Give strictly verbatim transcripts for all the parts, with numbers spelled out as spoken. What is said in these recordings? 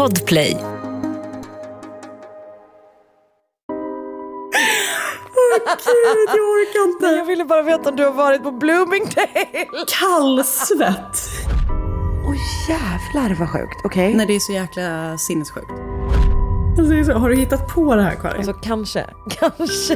Podplay. Gud, jag orkar inte. Jag ville bara veta om du har varit på Bloomingdale. Kallsvett. Åh oh, jävlar vad sjukt. Okej. Okay. Nej, det är så jäkla sinnessjukt. Alltså, har du hittat på det här, Karin? Alltså kanske, kanske.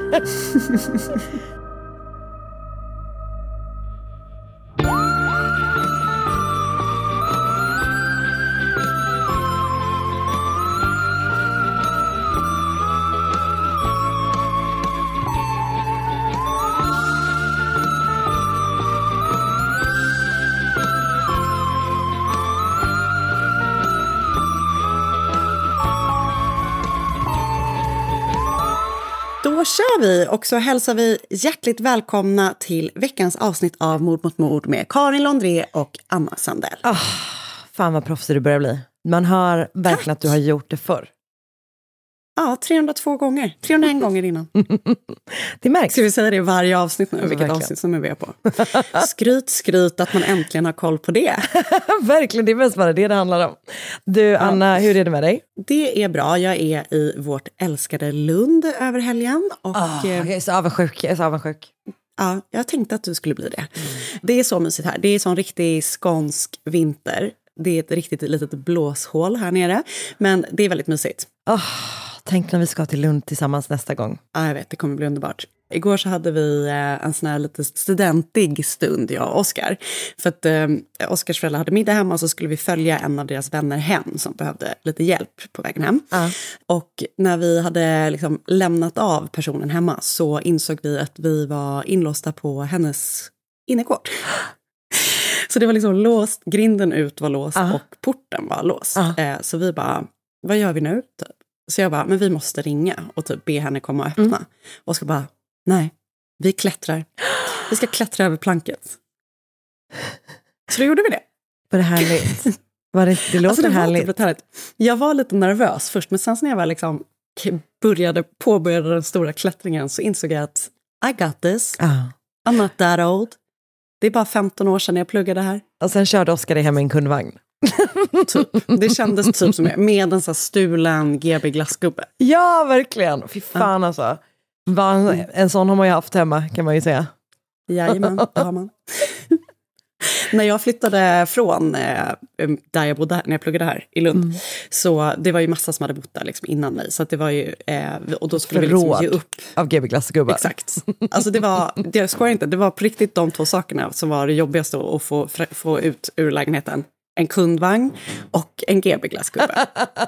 Då kör vi och så hälsar vi hjärtligt välkomna till veckans avsnitt av Mord mot mord med Karin Londré och Anna Sandell. Oh, fan vad proffsig du börjar bli. Man hör verkligen Tack. Att du har gjort det förr. Ja, trehundratvå gånger. trehundraen gånger innan. Det märks. Ska vi säga det i varje avsnitt nu? Alltså, vilket verkligen. Avsnitt som är vi är på. Skryt, skryt att man äntligen har koll på det. Verkligen, det är mest bara det det handlar om. Du, Anna, ja. Hur är det med dig? Det är bra. Jag är i vårt älskade Lund över helgen. Och, oh, jag är så avundsjuk. Jag är så avundsjuk. Ja, jag tänkte att du skulle bli det. Mm. Det är så mysigt här. Det är sån riktig skånsk vinter. Det är ett riktigt litet blåshål här nere. Men det är väldigt mysigt. Oh. Tänk när vi ska till Lund tillsammans nästa gång. Ja, jag vet. Det kommer bli underbart. Igår så hade vi en sån här lite studentig stund, jag och Oskar. För att eh, Oskars föräldrar hade middag hemma, så skulle vi följa en av deras vänner hem som behövde lite hjälp på vägen hem. Uh. Och när vi hade liksom lämnat av personen hemma så insåg vi att vi var inlåsta på hennes innergård. Så det var liksom låst, grinden ut var låst uh. och porten var låst. Uh. Eh, så vi bara, vad gör vi nu? Typ. Så jag bara, men vi måste ringa och typ be henne komma och öppna. Mm. Och ska bara, nej, vi klättrar. Vi ska klättra över planket. Så då gjorde vi det. Var det härligt? Var det, det låter alltså det härligt. Var härligt. Jag var lite nervös först, men sen när jag var liksom började, påbörjade den stora klättringen så insåg jag att I got this. Uh. I'm not that old. Det är bara femton år sedan jag pluggade här. Och sen körde Oskar dig hem i en kundvagn. Typ. Det kändes typ som med en sån här stulen G B glassgubbe. Ja, verkligen. Fy fan ja. Alltså. En, en sån har man ju haft hemma, kan man ju säga. Jajamän, det har man. När jag flyttade från eh, där jag bodde, när jag pluggade här i Lund, mm. så det var ju massa som hade bott där liksom innan mig. Så att det var ju, eh, och då skulle Förråd vi liksom ge upp. Av G B glassgubbar. Exakt. Alltså det var, det, jag skojar inte, det var på riktigt de två sakerna som var det jobbigaste att få, få ut ur lägenheten. En kundvagn och en G B glassgubbe.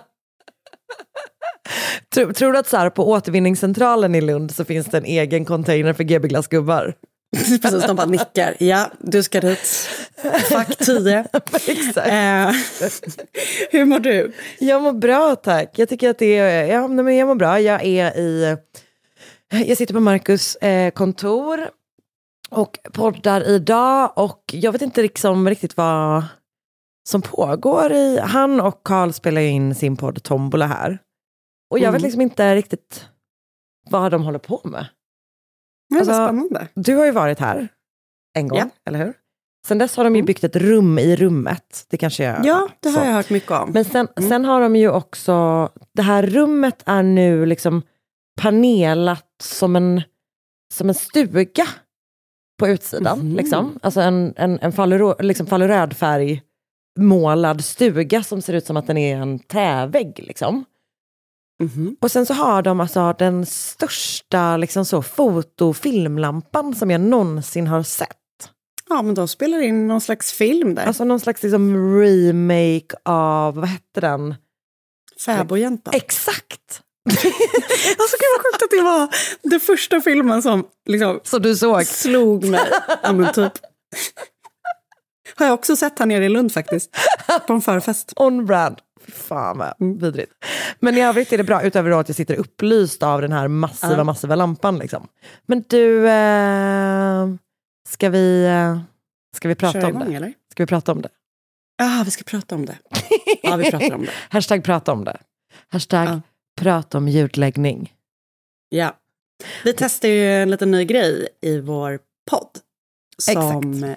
tror, tror du att så här, på återvinningscentralen i Lund så finns det en egen container för G B glassgubbar? Precis, de bara nickar. Ja, du ska dit. Fack tio. Exakt. Eh, hur mår du? Jag mår bra, tack. Jag tycker att det är... Ja, men jag mår bra. Jag är i... Jag sitter på Marcus eh, kontor och poddar idag. Och jag vet inte liksom riktigt vad som pågår i... Han och Carl spelar in sin podd Tombola här. Och jag mm. vet liksom inte riktigt vad de håller på med. Det alltså, spännande. Du har ju varit här en gång, ja. Eller hur? Sen dess har de ju mm. byggt ett rum i rummet. Det kanske jag... Ja, det har så. Jag hört mycket om. Men sen, mm. sen har de ju också... Det här rummet är nu liksom panelat som en, som en stuga på utsidan. Mm. Liksom. Alltså en, en, en fallerå, liksom fallerödfärg målad stuga som ser ut som att den är en trävägg liksom. Mm-hmm. Och sen så har de alltså den största liksom så fotofilmlampan som jag någonsin har sett. Ja, men de spelar in någon slags film där. Alltså någon slags liksom remake av, vad hette den? Fäbodjäntan. Exakt! Alltså det var sjukt att det var den första filmen som liksom så du såg. Slog mig. Ja, men typ. Har jag också sett här nere i Lund faktiskt. På en förfest. On brand. Fan vad vidrigt. Men i övrigt är det bra, utöver att jag sitter upplyst av den här massiva, uh. massiva lampan liksom. Men du, eh, ska vi eh, ska vi prata Kör om igång, det? Eller? Ska vi prata om det? Ja, ah, vi ska prata om det. Ja, vi pratar om det. Hashtag prata om det. Hashtag uh. prata om ljudläggning. Ja. Vi testar ju en liten ny grej i vår podd. Som Exakt.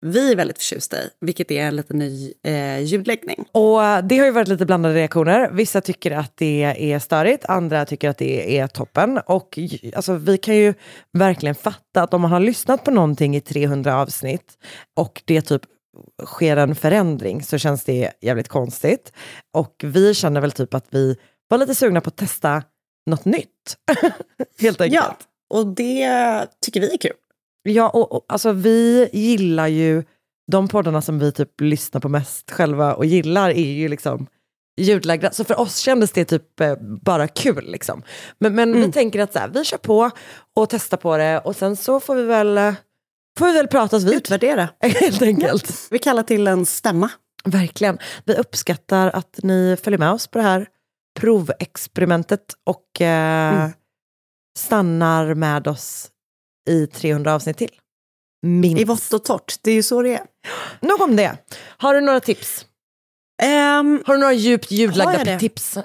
vi är väldigt förtjusta i, vilket är en lite ny eh, ljudläggning. Och det har ju varit lite blandade reaktioner. Vissa tycker att det är störigt, andra tycker att det är toppen. Och alltså, vi kan ju verkligen fatta att om man har lyssnat på någonting i trehundra avsnitt och det typ sker en förändring så känns det jävligt konstigt. Och vi känner väl typ att vi var lite sugna på att testa något nytt. Helt enkelt. Ja, och det tycker vi är kul. Ja, och, och alltså vi gillar ju de poddarna som vi typ lyssnar på mest själva och gillar är ju liksom ljudlagda. Så för oss kändes det typ eh, bara kul liksom. Men, men mm. vi tänker att så här, vi kör på och testar på det och sen så får vi väl får vi väl pratas vid. Utvärdera. Helt enkelt. Ja, vi kallar till en stämma. Verkligen. Vi uppskattar att ni följer med oss på det här provexperimentet och eh, mm. stannar med oss i trehundra avsnitt till. Minst. I vått och torrt, det är ju så det är. Nog om det. Har du några tips? Um, har du några djupt ljudlagda tips?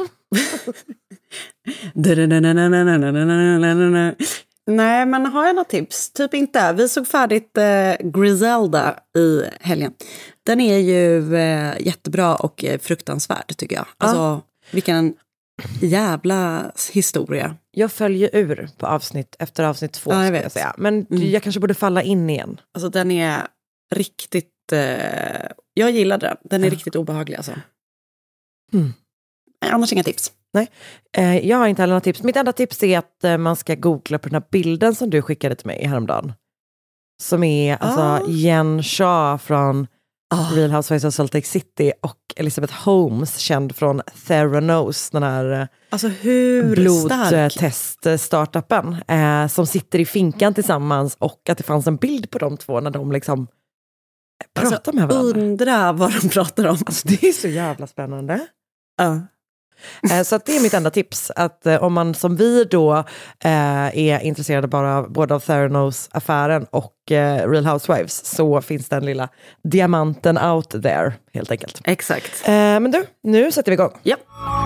Nej, men har jag några tips? Typ inte. Vi såg färdigt eh, Griselda i helgen. Den är ju eh, jättebra och eh, fruktansvärd tycker jag. Alltså, ah. vilken jävla historia. Jag följer ur på avsnitt efter avsnitt två, ja, jag ska jag säga. Men mm. jag kanske borde falla in igen. Alltså den är riktigt... Eh, jag gillar den. Den är ja. riktigt obehaglig alltså. Mm. Annars inga tips. Nej, eh, jag har inte heller några tips. Mitt enda tips är att eh, man ska googla på den här bilden som du skickade till mig häromdagen. Som är alltså ah. Jen Shah från ah. Real Housewives of Salt Lake City och Elizabeth Holmes, känd från Theranos, den här alltså hur blodtest-startupen eh, som sitter i finkan tillsammans och att det fanns en bild på de två när de liksom pratar alltså, med varandra. Undra vad de pratar om. Alltså, det är så jävla spännande. Ja. Uh. Så att det är mitt enda tips, att eh, om man som vi då eh, är intresserade bara av, både av Theranos-affären och eh, Real Housewives, så finns den lilla diamanten out there, helt enkelt. Exakt. Eh, men du, nu sätter vi igång. Ja.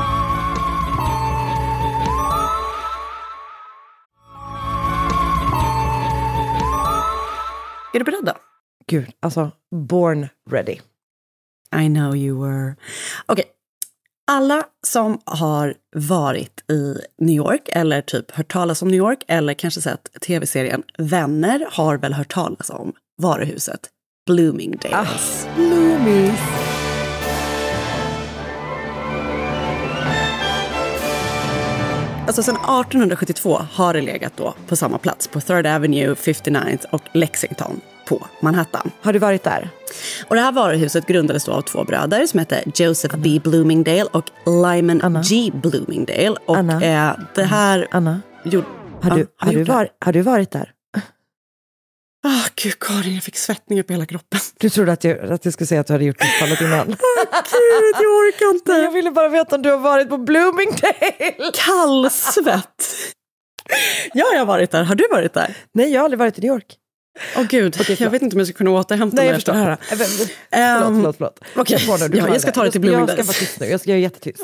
Är du beredd då? Gud, alltså, born ready. I know you were. Okej. Okay. Alla som har varit i New York eller typ hört talas om New York eller kanske sett tv-serien Vänner har väl hört talas om varuhuset Bloomingdale's. Ah, Bloomies. Alltså sedan arton sjuttiotvå har det legat då på samma plats på Third Avenue, fifty-ninth och Lexington på Manhattan. Har du varit där? Och det här varuhuset grundades då av två bröder som heter Joseph Anna. B. Bloomingdale och Lyman Anna. G. Bloomingdale. Och Anna. Eh, det här... Anna, gjorde, har, du, har, du var, har du varit där? Ah, oh, gud Karin, jag fick svettningar på hela kroppen. Du trodde att jag, att jag skulle säga att du hade gjort det fallet innan. Åh oh, gud, jag orkar inte. Men jag ville bara veta om du har varit på Bloomingdale. Kallsvett. Ja, jag har varit där. Har du varit där? Nej, jag har aldrig varit i New York. Åh oh, gud, okay, jag vet inte om jag ska kunna återhämta mig. Nej, jag förstår det här. Förlåt, förlåt, förlåt. Okej, okay. ja, jag ska ta det till Bloomingdale. Jag ska vara tyst nu, jag ska göra jättetyst.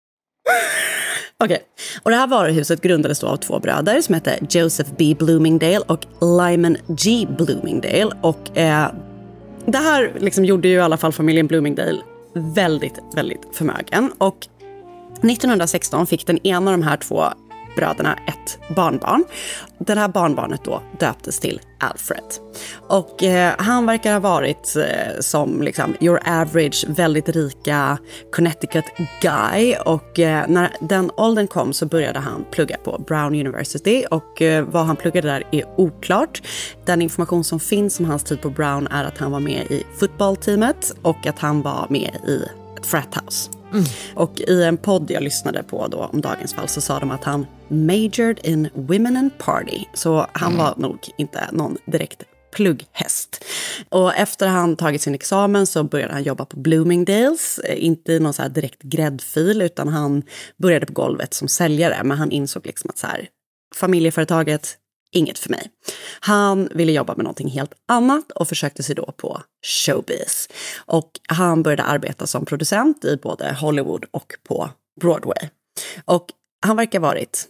Okej, okay. Och det här varuhuset grundades då av två bröder som heter Joseph B. Bloomingdale och Lyman G. Bloomingdale. Och eh, det här liksom gjorde ju i alla fall familjen Bloomingdale väldigt, väldigt förmögen. Och nittonhundrasexton fick den ena av de här två bröderna ett barnbarn. Det här barnbarnet då döptes till Alfred. Och eh, han verkar ha varit eh, som liksom your average, väldigt rika Connecticut guy. Och eh, när den åldern kom så började han plugga på Brown University. Och eh, vad han pluggade där är oklart. Den information som finns om hans tid på Brown är att han var med i fotbollteamet och att han var med i ett frat house. Mm. Och i en podd jag lyssnade på då om dagens fall så sa de att han majored in women and party. Så han mm. var nog inte någon direkt plugghäst. Och efter han tagit sin examen så började han jobba på Bloomingdales. Inte någon så här direkt gräddfil utan han började på golvet som säljare. Men han insåg liksom att så här, familjeföretaget, inget för mig. Han ville jobba med någonting helt annat och försökte sig då på showbiz. Och han började arbeta som producent i både Hollywood och på Broadway. Och han verkar ha varit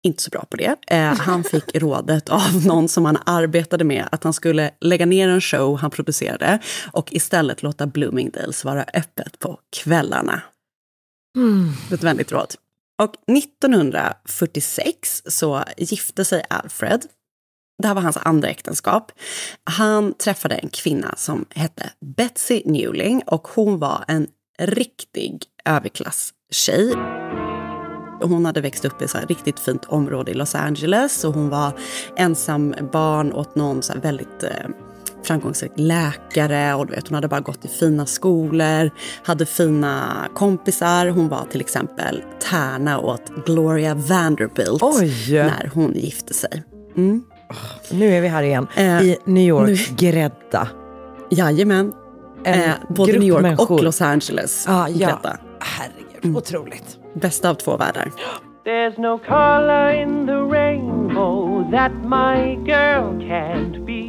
inte så bra på det. Eh, han fick rådet av någon som han arbetade med att han skulle lägga ner en show han producerade och istället låta Bloomingdale's vara öppet på kvällarna. Mm. Ett väldigt råd. Och nittonhundrafyrtiosex så gifte sig Alfred. Det här var hans andra äktenskap. Han träffade en kvinna som hette Betsy Newling och hon var en riktig överklasstjej. Hon hade växt upp i ett riktigt fint område i Los Angeles och hon var ensam barn åt någon så här väldigt eh, framgångsrik läkare och du vet, hon hade bara gått i fina skolor, hade fina kompisar. Hon var till exempel tärna åt Gloria Vanderbilt Oj. när hon gifte sig. Mm. Nu är vi här igen Eh, i New York, nu... Grädda. Jajamän. Eh, både New York människor. Och Los Angeles. Ah, ja, Grädda. herregud, mm. otroligt. Bästa av två världar. There's no color in the rainbow that my girl can't be.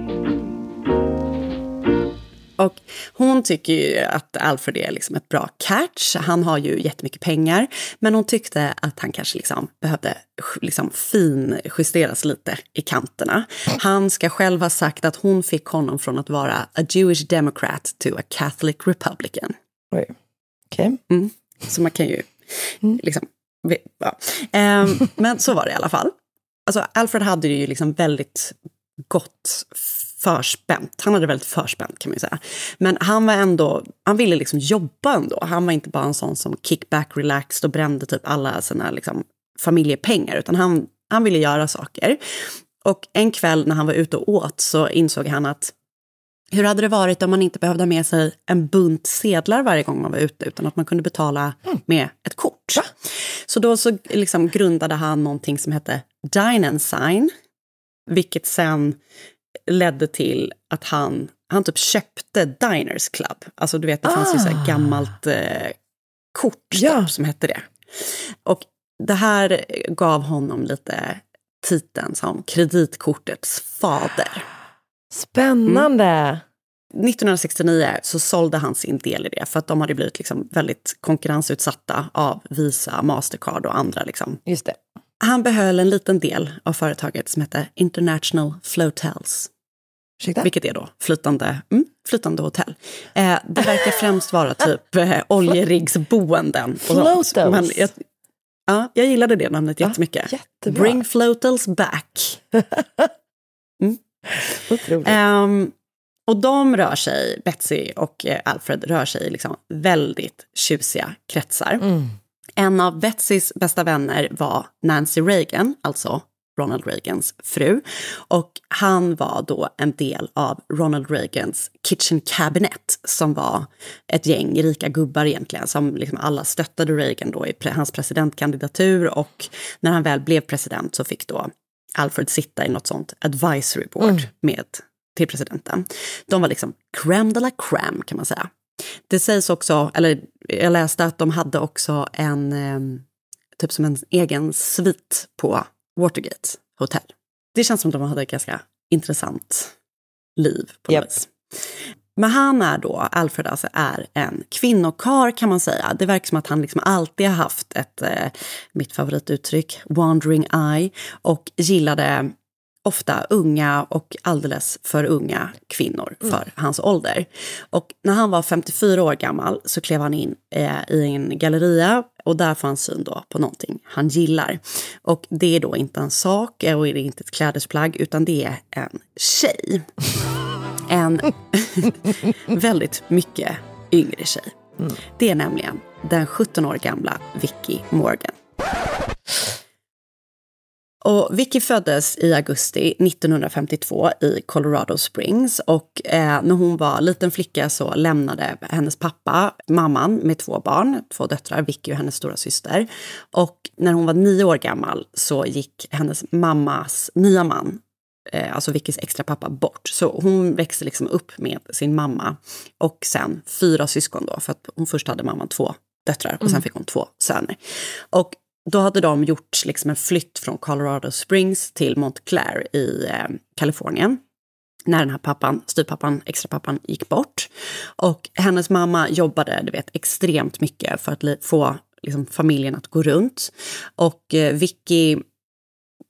Och hon tycker ju att Alfred är liksom ett bra catch. Han har ju jättemycket pengar. Men hon tyckte att han kanske liksom behövde liksom fin justeras lite i kanterna. Han ska själv ha sagt att hon fick honom från att vara a Jewish Democrat to a Catholic Republican. Oj, okej. Okay. Mm. Så man kan ju liksom... Ja. Um, men så var det i alla fall. Alltså Alfred hade ju liksom väldigt gott förspänt. Han hade väldigt förspänt kan man ju säga. Men han var ändå, han ville liksom jobba ändå. Han var inte bara en sån som kickback, relaxed och brände typ alla sina liksom familjepengar. Utan han, han ville göra saker. Och en kväll när han var ute och åt så insåg han att hur hade det varit om man inte behövde ha med sig en bunt sedlar varje gång man var ute utan att man kunde betala med ett kort. Ja. Så då så liksom grundade han någonting som hette Dine and Sign, vilket sen ledde till att han, han typ köpte Diners Club. Alltså du vet, det fanns ah. ju så här gammalt eh, kort ja. som hette det. Och det här gav honom lite titeln som kreditkortets fader. Spännande! Mm. nittonhundrasextionio så sålde han sin del i det för att de hade blivit liksom väldigt konkurrensutsatta av Visa, Mastercard och andra. Liksom. Just det. Han behöll en liten del av företaget som heter International Flotels. Ursäkta? Vilket är då flytande, mm, flytande hotell. Eh, det verkar främst vara typ eh, oljeriggsboenden. Flotels? Men jag, ja, jag gillade det namnet jättemycket. Ja, jättebra. Bring Flotels back. Mm. Otroligt. Um, och de rör sig, Betsy och Alfred rör sig i liksom väldigt tjusiga kretsar. Mm. En av Betsys bästa vänner var Nancy Reagan, alltså Ronald Reagans fru. Och han var då en del av Ronald Reagans kitchen cabinet som var ett gäng rika gubbar egentligen som liksom alla stöttade Reagan då i pre- hans presidentkandidatur och när han väl blev president så fick då Alfred sitta i något sånt advisory board mm. med till presidenten. De var liksom crème de la crème kan man säga. Det sägs också, eller jag läste att de hade också en eh, typ som en egen svit på Watergate Hotel. Det känns som att de hade ett ganska intressant liv på yep. något vis. Men han är då, Alfred alltså, är en kvinnokar kan man säga. Det verkar som att han liksom alltid har haft ett, eh, mitt favorituttryck, wandering eye. Och gillade ofta unga och alldeles för unga kvinnor för mm. hans ålder. Och när han var femtiofyra år gammal så klev han in eh, i en galleria och där får han syn då på någonting han gillar. Och det är då inte en sak och det är inte ett klädesplagg utan det är en tjej. En väldigt mycket yngre tjej. Mm. Det är nämligen den sjutton år gamla Vicky Morgan. Och Vicky föddes i augusti nittonhundrafemtiotvå i Colorado Springs och eh, när hon var liten flicka så lämnade hennes pappa mamman med två barn, två döttrar, Vicky och hennes stora syster. Och när hon var nio år gammal så gick hennes mammas nya man, eh, alltså Vickys extra pappa, bort. Så hon växte liksom upp med sin mamma och sen fyra syskon då, för att hon först hade mamman två döttrar och sen fick hon två söner. Och då hade de gjort liksom en flytt från Colorado Springs till Montclair i eh, Kalifornien. När den här pappan, styvpappan, extrapappan gick bort. Och hennes mamma jobbade, du vet, extremt mycket för att li- få liksom, familjen att gå runt. Och eh, Vicky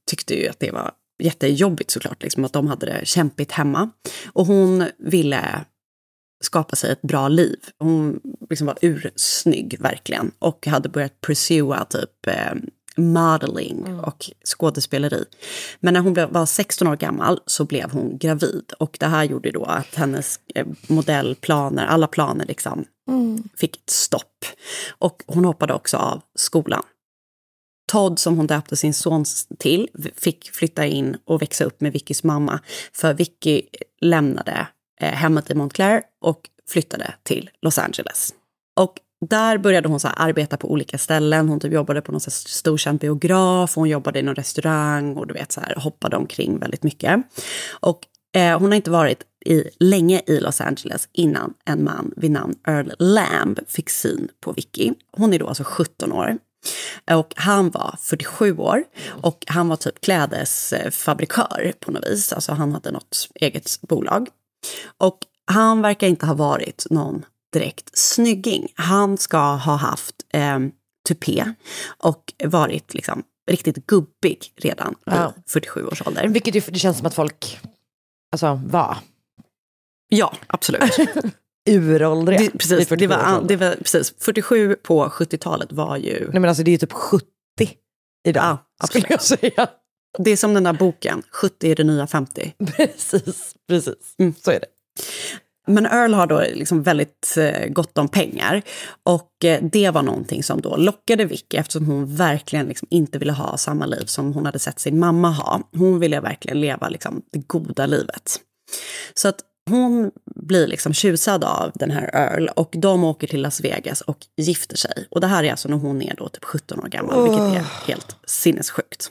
tyckte ju att det var jättejobbigt såklart, liksom, att de hade det kämpigt hemma. Och hon ville skapa sig ett bra liv. Hon liksom var ursnygg verkligen och hade börjat pursua typ eh, modeling mm. och skådespeleri. Men när hon var sexton år gammal så blev hon gravid. Och det här gjorde då att hennes modellplaner, alla planer liksom mm. fick ett stopp. Och hon hoppade också av skolan. Todd, som hon döpte sin son till, fick flytta in och växa upp med Vickys mamma. För Vicky lämnade eh, hemmet i Montclair och flyttade till Los Angeles. Och där började hon så här arbeta på olika ställen. Hon typ jobbade på någon så här storkänd biograf. Hon jobbade i någon restaurang och du vet så här, hoppade omkring väldigt mycket. Och eh, hon har inte varit i, länge i Los Angeles innan en man vid namn Earl Lamb fick syn på Vicky. Hon är då alltså sjutton år. Och han var fyrtiosju år och han var typ klädesfabrikör på något vis. Alltså han hade något eget bolag. Och han verkar inte ha varit någon direkt snygging. Han ska ha haft eh, tupé och varit liksom riktigt gubbig redan ja. i fyrtiosju års ålder. Vilket ju, det känns som att folk alltså, var. Ja, absolut. Uråldriga. Det, precis, det var, det var precis. fyrtiosju på sjuttiotalet var ju... Nej men alltså det är ju typ sjuttio idag. Ja, absolut. Jag säga. Det är som den där boken, sjuttio är det nya femtio. Precis, precis. Mm. Så är det. Men Earl har då liksom väldigt eh, gott om pengar och eh, det var någonting som då lockade Vicky eftersom hon verkligen liksom inte ville ha samma liv som hon hade sett sin mamma ha. Hon ville verkligen leva liksom det goda livet. Så att hon blir liksom tjusad av den här Earl och de åker till Las Vegas och gifter sig. Och det här är alltså när hon är då typ sjutton år gammal, vilket är helt sinnessjukt.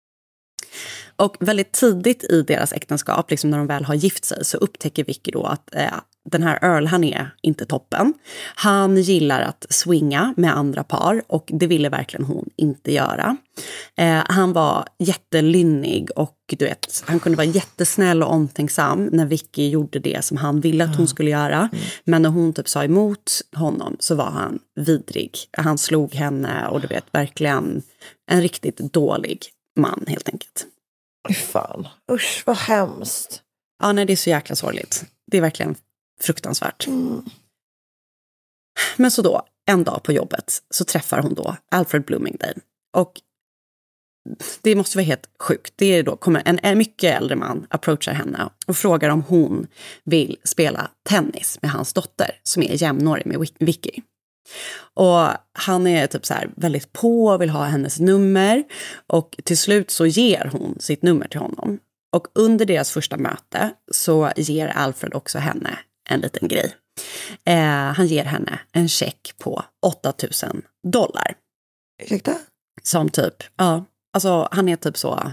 Och väldigt tidigt i deras äktenskap, liksom när de väl har gift sig, så upptäcker Vicky då att eh, den här Earl, han är inte toppen. Han gillar att swinga med andra par och det ville verkligen hon inte göra. Eh, han var jättelynnig och du vet, han kunde vara jättesnäll och omtänksam när Vicky gjorde det som han ville att hon skulle göra. Mm. Men när hon typ sa emot honom så var han vidrig. Han slog henne och du vet, verkligen en riktigt dålig man helt enkelt. Fan, usch vad hemskt. Ja, nej, det är så jäkla sorgligt. Det är verkligen fruktansvärt. Mm. Men så då, en dag på jobbet så träffar hon då Alfred Bloomingdale. Och det måste vara helt sjukt. Det är då kommer en, en mycket äldre man approachar henne och frågar om hon vill spela tennis med hans dotter som är jämnårig med Vicky. Och han är typ så här väldigt på och vill ha hennes nummer och till slut så ger hon sitt nummer till honom. Och under deras första möte så ger Alfred också henne en liten grej. Eh, han ger henne en check på åtta tusen dollar. Ursäkta? Som typ, ja, alltså han är typ så...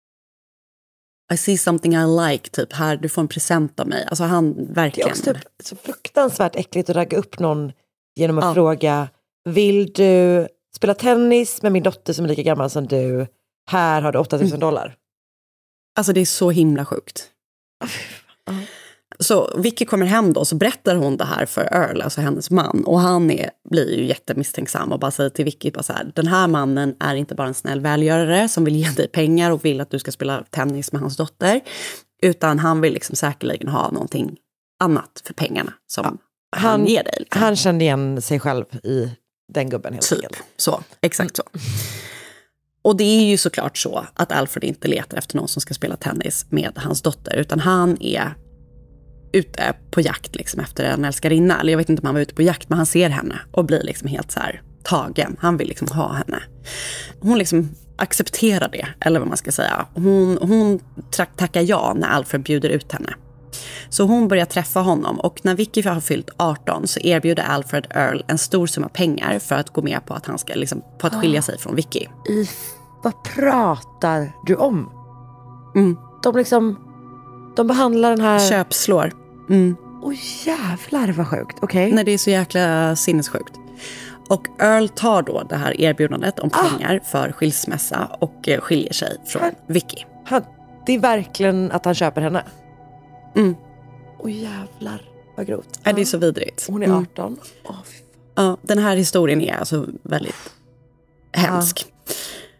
I see something I like, typ här, du får en present av mig. Alltså han verkligen... Det är också typ så fruktansvärt äckligt att ragga upp någon genom att ja. fråga, vill du spela tennis med min dotter som är lika gammal som du? Här har du åtta tusen dollar. Alltså det är så himla sjukt. Uh. Så Vicky kommer hem då, så berättar hon det här för Earl, alltså hennes man. Och han är, blir ju jättemisstänksam och bara säger till Vicky bara så här, den här mannen är inte bara en snäll välgörare som vill ge dig pengar och vill att du ska spela tennis med hans dotter. Utan han vill liksom säkerligen ha någonting annat för pengarna som ja. han, han ger dig. Liksom. Han kände igen sig själv i den gubben helt typ. enkelt. Så, exakt mm. så. Och det är ju såklart så att Alfred inte letar efter någon som ska spela tennis med hans dotter. Utan han är ute på jakt liksom efter en älskarinna. Eller jag vet inte om han var ute på jakt, men han ser henne och blir liksom helt så här tagen. Han vill liksom ha henne. Hon liksom accepterar det, eller vad man ska säga. Hon, hon tackar ja när Alfred bjuder ut henne. Så hon börjar träffa honom och när Vicky har fyllt arton så erbjuder Alfred Earl en stor summa pengar för att gå med på att han ska liksom, på att skilja sig från Vicky. I, vad pratar du om? Mm. De liksom, de behandlar den här... Köpslår. Mm. Åh jävlar vad sjukt, okej. Okay. Nej, det är så jäkla sinnessjukt. Och Earl tar då det här erbjudandet om pengar ah. för skilsmässa och skiljer sig från han, Vicky. Han, det är verkligen att han köper henne. Mm. Åh jävlar, vad grovt. Ja, det är så vidrigt. Hon är arton. Mm. Oh, ja, den här historien är alltså väldigt hemsk. Ja.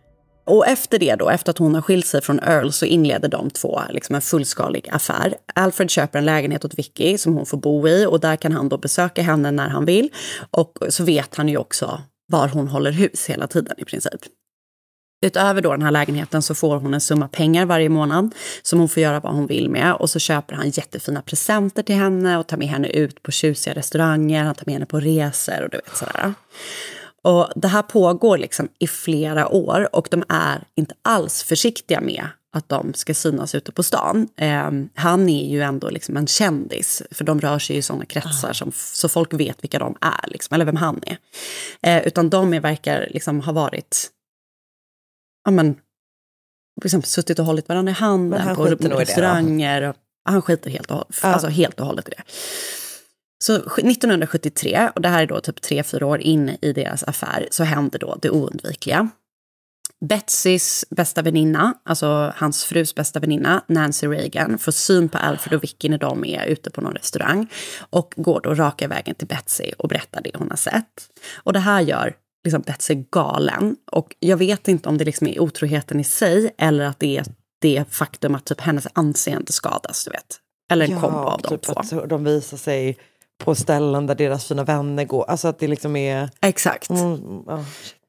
Och efter det då, efter att hon har skilt sig från Earl, så inleder de två liksom en fullskalig affär. Alfred köper en lägenhet åt Vicky som hon får bo i, och där kan han då besöka henne när han vill. Och så vet han ju också var hon håller hus hela tiden i princip. Utöver då den här lägenheten så får hon en summa pengar varje månad som hon får göra vad hon vill med. Och så köper han jättefina presenter till henne och tar med henne ut på tjusiga restauranger. Han tar med henne på resor och du vet sådär. Och det här pågår liksom i flera år, och de är inte alls försiktiga med att de ska synas ute på stan. Eh, han är ju ändå liksom en kändis, för de rör sig i sådana kretsar som, så folk vet vilka de är, liksom, eller vem han är. Eh, utan de är, verkar liksom ha varit, ja men, liksom, suttit och hållit varandra i handen på restauranger. Det, och, han skiter helt och, ja. alltså helt och hållet i det. Så nittonhundrasjuttiotre, och det här är då typ tre, fyra år in i deras affär, så händer då det oundvikliga. Betsys bästa väninna, alltså hans frus bästa väninna, Nancy Reagan, får syn på Alfred och Vicky när de är ute på någon restaurang, och går då raka vägen till Betsy och berättar det hon har sett. Och det här gör liksom Betsy galen, och jag vet inte om det liksom är otroheten i sig eller att det är det faktum att typ hennes anseende skadas, du vet. Eller en ja, kombo av typ de två. Att de visar sig på ställen där deras fina vänner går. Alltså att det liksom är... Exakt. Mm, oh,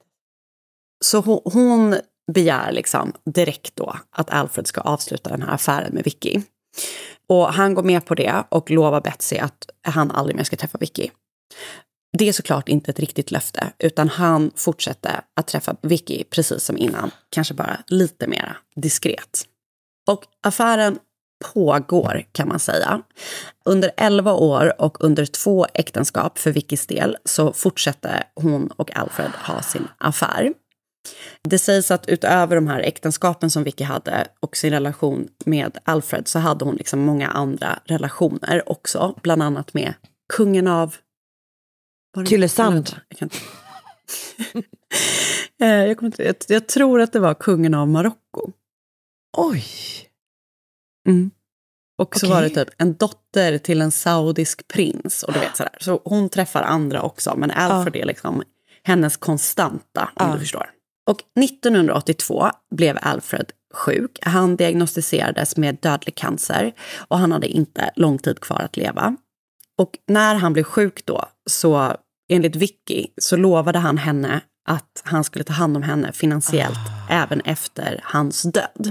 så hon, hon begär liksom direkt då att Alfred ska avsluta den här affären med Vicky. Och han går med på det och lovar Betsy att han aldrig mer ska träffa Vicky. Det är såklart inte ett riktigt löfte, utan han fortsätter att träffa Vicky precis som innan. Kanske bara lite mer diskret. Och affären pågår, kan man säga. Under elva år och under två äktenskap för Vickys del så fortsätter hon och Alfred ha sin affär. Det sägs att utöver de här äktenskapen som Vicky hade och sin relation med Alfred, så hade hon liksom många andra relationer också. Bland annat med kungen av... Tylösand. Jag, kan inte. jag, kommer inte, jag, jag tror att det var kungen av Marocko. Oj! Mm. Och så okay. var det typ en dotter till en saudisk prins. Och du vet sådär. Så hon träffar andra också. Men Alfred ja. är liksom hennes konstanta, om ja. du förstår. Och nittonhundraåttiotvå blev Alfred sjuk. Han diagnostiserades med dödlig cancer. Och han hade inte lång tid kvar att leva. Och när han blev sjuk då, så enligt Vicky så lovade han henne att han skulle ta hand om henne finansiellt ah. även efter hans död.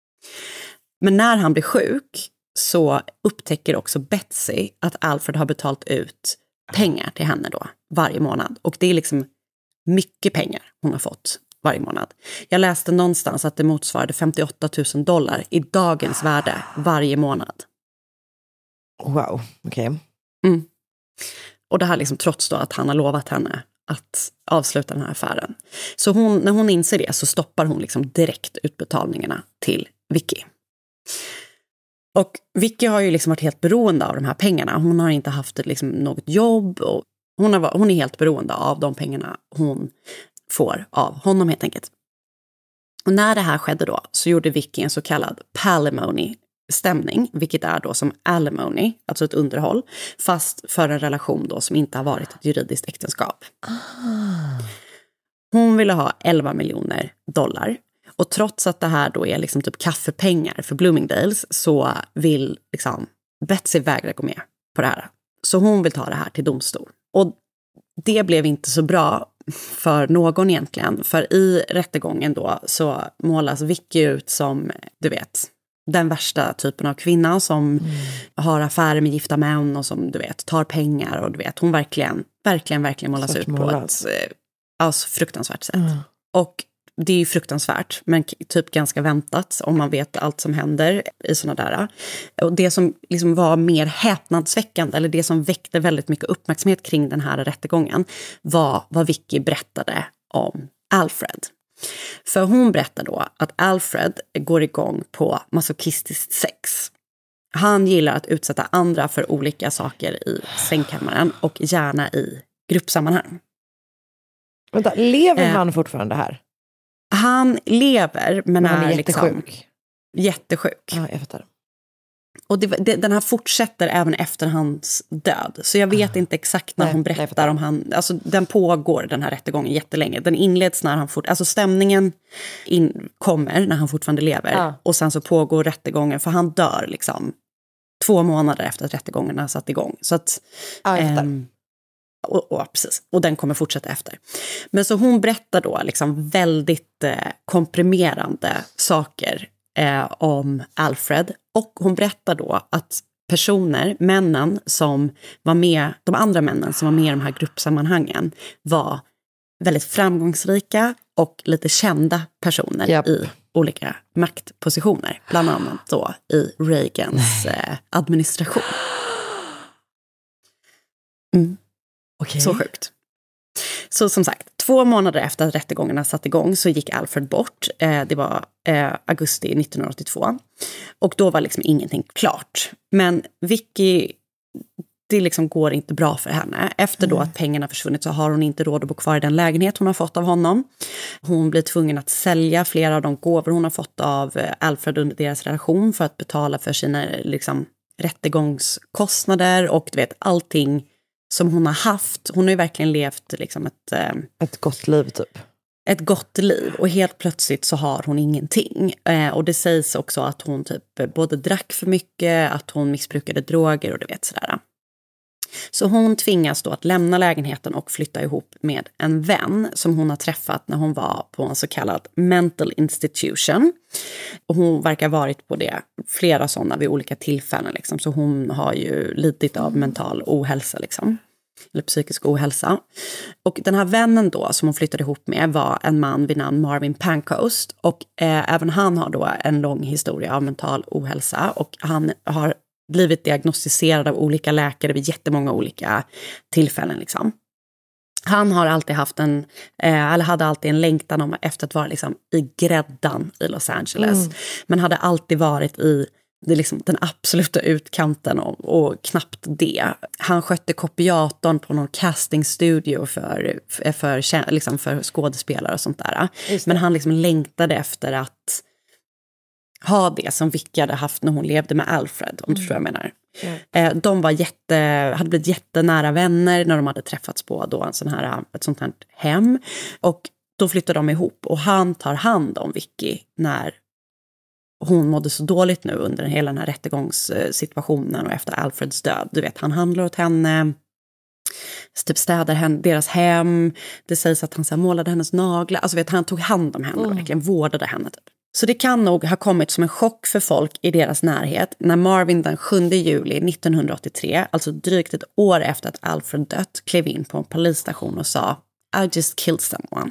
Men när han blir sjuk så upptäcker också Betsy att Alfred har betalt ut pengar till henne då varje månad. Och det är liksom mycket pengar hon har fått varje månad. Jag läste någonstans att det motsvarade femtioåtta tusen dollar i dagens värde varje månad. Wow, okej. Okay. Mm. Och det här liksom trots då att han har lovat henne att avsluta den här affären. Så hon, när hon inser det så stoppar hon liksom direkt utbetalningarna till Vicky. Och Vicky har ju liksom varit helt beroende av de här pengarna. Hon har inte haft liksom något jobb. Och hon, har, hon är helt beroende av de pengarna hon får av honom helt enkelt. Och när det här skedde då så gjorde Vicky en så kallad palimony-stämning. Vilket är då som alimony, alltså ett underhåll. Fast för en relation då som inte har varit ett juridiskt äktenskap. Ah. Hon ville ha elva miljoner dollar. Och trots att det här då är liksom typ kaffepengar för Bloomingdales så vill liksom Betsy vägra gå med på det här. Så hon vill ta det här till domstol. Och det blev inte så bra för någon egentligen. För i rättegången då så målas Vicky ut som, du vet, den värsta typen av kvinna som mm. har affärer med gifta män och som, du vet, tar pengar. Och du vet, hon verkligen, verkligen, verkligen målas ut på ett alltså, fruktansvärt sätt. Mm. Och det är ju fruktansvärt, men typ ganska väntat om man vet allt som händer i såna där. Och det som liksom var mer häpnadsväckande, eller det som väckte väldigt mycket uppmärksamhet kring den här rättegången, var vad Vicky berättade om Alfred. För hon berättar då att Alfred går igång på masochistiskt sex. Han gillar att utsätta andra för olika saker i sängkammaren och gärna i gruppsammanhang. Vänta, lever eh, han fortfarande här? Han lever, men, men han är, är jättesjuk. Liksom jättesjuk. Ja, jag fattar. Och det, det, den här fortsätter även efter hans död. Så jag vet inte exakt när Nej, hon nej, berättar om han... Alltså den pågår, den här rättegången, jättelänge. Den inleds när han fort... Alltså stämningen in, kommer när han fortfarande lever. Ja. Och sen så pågår rättegången, för han dör liksom två månader efter att rättegången har satt igång. Så att... Ja, jag ehm, och, och, precis. Och den kommer fortsätta efter. Men så hon berättar då liksom väldigt eh, komprimerande saker eh, om Alfred. Och hon berättar då att personer, männen som var med, de andra männen som var med i de här gruppsammanhangen var väldigt framgångsrika och lite kända personer Japp. i olika maktpositioner. Bland annat då i Reagans eh, administration. Mm. Okej. Så sjukt. Så som sagt, två månader efter att rättegångarna satt igång så gick Alfred bort. Eh, det var eh, augusti nittonhundraåttiotvå. Och då var liksom ingenting klart. Men Vicky, det liksom går inte bra för henne. Efter då att pengarna försvunnit så har hon inte råd att bo kvar i den lägenhet hon har fått av honom. Hon blir tvungen att sälja flera av de gåvor hon har fått av Alfred under deras relation för att betala för sina liksom, rättegångskostnader och du vet, allting som hon har haft. Hon har ju verkligen levt liksom ett... Eh, ett gott liv typ. Ett gott liv. Och helt plötsligt så har hon ingenting. Eh, och det sägs också att hon typ både drack för mycket, att hon missbrukade droger och du vet sådär. Så hon tvingas då att lämna lägenheten och flytta ihop med en vän som hon har träffat när hon var på en så kallad mental institution. Och hon verkar ha varit på det flera sådana vid olika tillfällen. Liksom. Så hon har ju lidit av mental ohälsa liksom. Eller psykisk ohälsa. Och den här vännen då som hon flyttade ihop med var en man vid namn Marvin Pancoast. Och eh, även han har då en lång historia av mental ohälsa. Och han har blivit diagnostiserad av olika läkare vid jättemånga olika tillfällen liksom. Han har alltid haft en, eh, eller hade alltid en längtan om efter att vara liksom i gräddan i Los Angeles. Mm. Men hade alltid varit i det liksom, den absoluta utkanten och, och knappt det. Han skötte kopiatorn på någon castingstudio för, för, för, liksom för skådespelare och sånt där. Men han liksom längtade efter att ha det som Vicky hade haft när hon levde med Alfred, om du förstår vad jag menar. Mm. De var jätte, hade blivit jättenära vänner när de hade träffats på då en sån här, ett sånt här hem. Och då flyttade de ihop och han tar hand om Vicky när hon mådde så dåligt nu under hela den här rättegångssituationen och efter Alfreds död. Du vet, han handlar åt henne, typ städar henne, deras hem. Det sägs att han så här, målade hennes naglar. Alltså vet, han tog hand om henne och mm. verkligen vårdade henne typ. Så det kan nog ha kommit som en chock för folk i deras närhet när Marvin den sjunde juli nittonhundraåttiotre, alltså drygt ett år efter att Alfred dött, klev in på en polisstation och sa I just killed someone.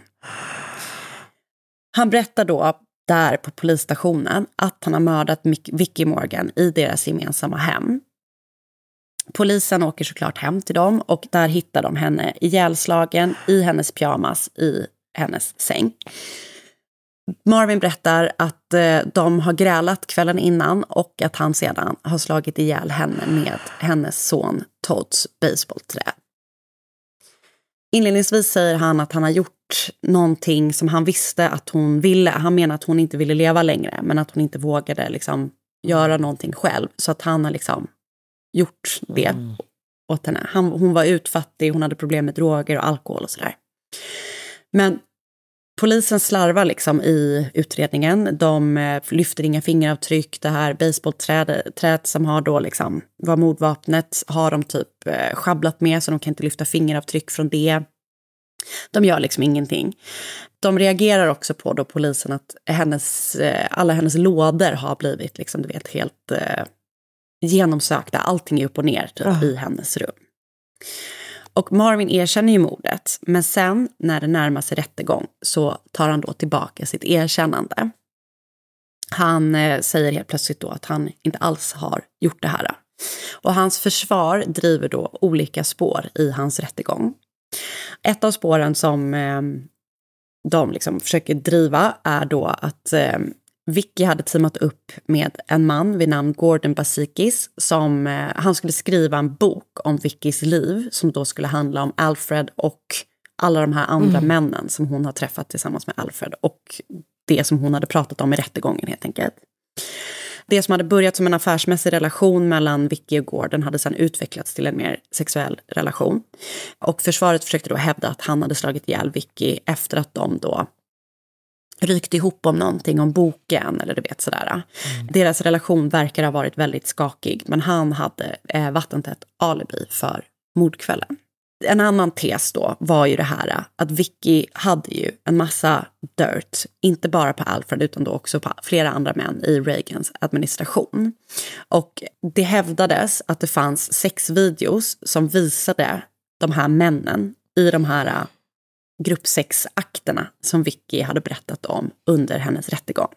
Han berättar då där på polisstationen att han har mördat Vicky Morgan i deras gemensamma hem. Polisen åker såklart hem till dem och där hittar de henne ihjälslagen i hennes pyjamas i hennes säng. Marvin berättar att eh, de har grälat kvällen innan och att han sedan har slagit ihjäl henne med hennes son Todds baseballträ. Inledningsvis säger han att han har gjort någonting som han visste att hon ville. Han menar att hon inte ville leva längre men att hon inte vågade liksom, göra någonting själv. Så att han har liksom, gjort det mm. åt henne. Han, hon var utfattig, hon hade problem med droger och alkohol och sådär. Men polisen slarvar liksom i utredningen. De lyfter inga fingeravtryck. Det här baseballträdet som har då liksom var mordvapnet har de typ schabblat med så de kan inte lyfta fingeravtryck från det. De gör liksom ingenting. De reagerar också på då polisen att hennes, alla hennes lådor har blivit liksom, du vet, helt eh, genomsökta. Allting är upp och ner typ, oh. i hennes rum. Och Marvin erkänner ju mordet, men sen när det närmar sig rättegång så tar han då tillbaka sitt erkännande. Han eh, säger helt plötsligt då att han inte alls har gjort det här. Och hans försvar driver då olika spår i hans rättegång. Ett av spåren som eh, de liksom försöker driva är då att eh, Vicky hade teamat upp med en man vid namn Gordon Basikis som eh, han skulle skriva en bok om Vickys liv som då skulle handla om Alfred och alla de här andra mm. männen som hon har träffat tillsammans med Alfred och det som hon hade pratat om i rättegången helt enkelt. Det som hade börjat som en affärsmässig relation mellan Vicky och Gordon hade sedan utvecklats till en mer sexuell relation. Och försvaret försökte då hävda att han hade slagit ihjäl Vicky efter att de då rykte ihop om någonting, om boken eller du vet sådär. Mm. Deras relation verkar ha varit väldigt skakig, men han hade eh, vattentätt alibi för mordkvällen. En annan tes då var ju det här att Vicky hade ju en massa dirt, inte bara på Alfred utan då också på flera andra män i Reagans administration. Och det hävdades att det fanns sex videos som visade de här männen i de här grupp sex-akterna som Vicky hade berättat om under hennes rättegång.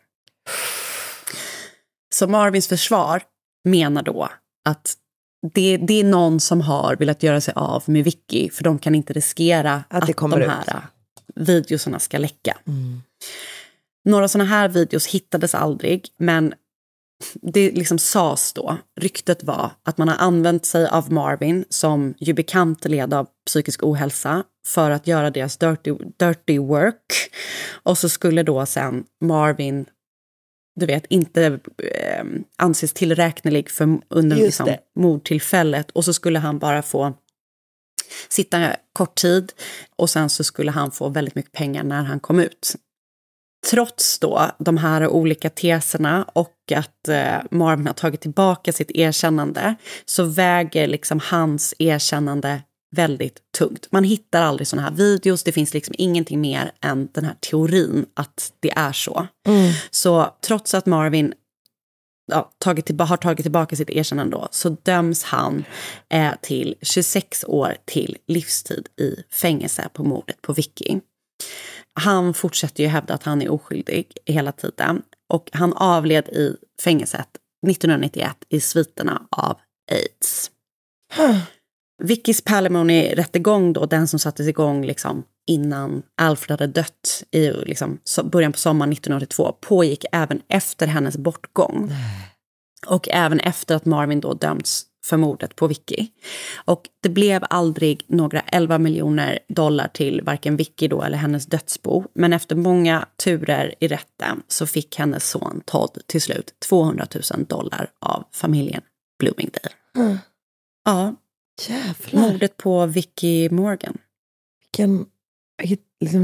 Så Marvins försvar menar då att det, det är någon som har velat göra sig av med Vicky, för de kan inte riskera att, det att de här ut. videoserna ska läcka. Mm. Några sådana här videos hittades aldrig, men det liksom sades då, ryktet var att man har använt sig av Marvin, som ju bekant led av psykisk ohälsa, för att göra deras dirty, dirty work. Och så skulle då sen Marvin, du vet, inte eh, anses tillräknelig för under liksom, mordtillfället. Och så skulle han bara få sitta kort tid och sen så skulle han få väldigt mycket pengar när han kom ut. Trots då de här olika teserna och att eh, Marvin har tagit tillbaka sitt erkännande, så väger liksom hans erkännande väldigt tungt. Man hittar aldrig såna här videos, det finns liksom ingenting mer än den här teorin att det är så. Mm. Så trots att Marvin ja, tagit tillba- har tagit tillbaka sitt erkännande då, så döms han eh, till tjugosex år till livstid i fängelse på mordet på Vicky. Han fortsätter ju hävda att han är oskyldig hela tiden, och han avled i fängelset nittonhundranittioett i sviterna av AIDS. Huh. Vickys palimony-rättegång då, den som sattes igång liksom innan Alfred hade dött i liksom början på sommaren nittonhundraåttiotvå, pågick även efter hennes bortgång. Mm. Och även efter att Marvin då dömts för mordet på Vicky. Och det blev aldrig några elva miljoner dollar till varken Vicky då eller hennes dödsbo. Men efter många turer i rätten så fick hennes son Todd till slut tvåhundratusen dollar av familjen Bloomingdale. Mm. Ja. Jävlar. Mordet på Vicky Morgan. Vilken liksom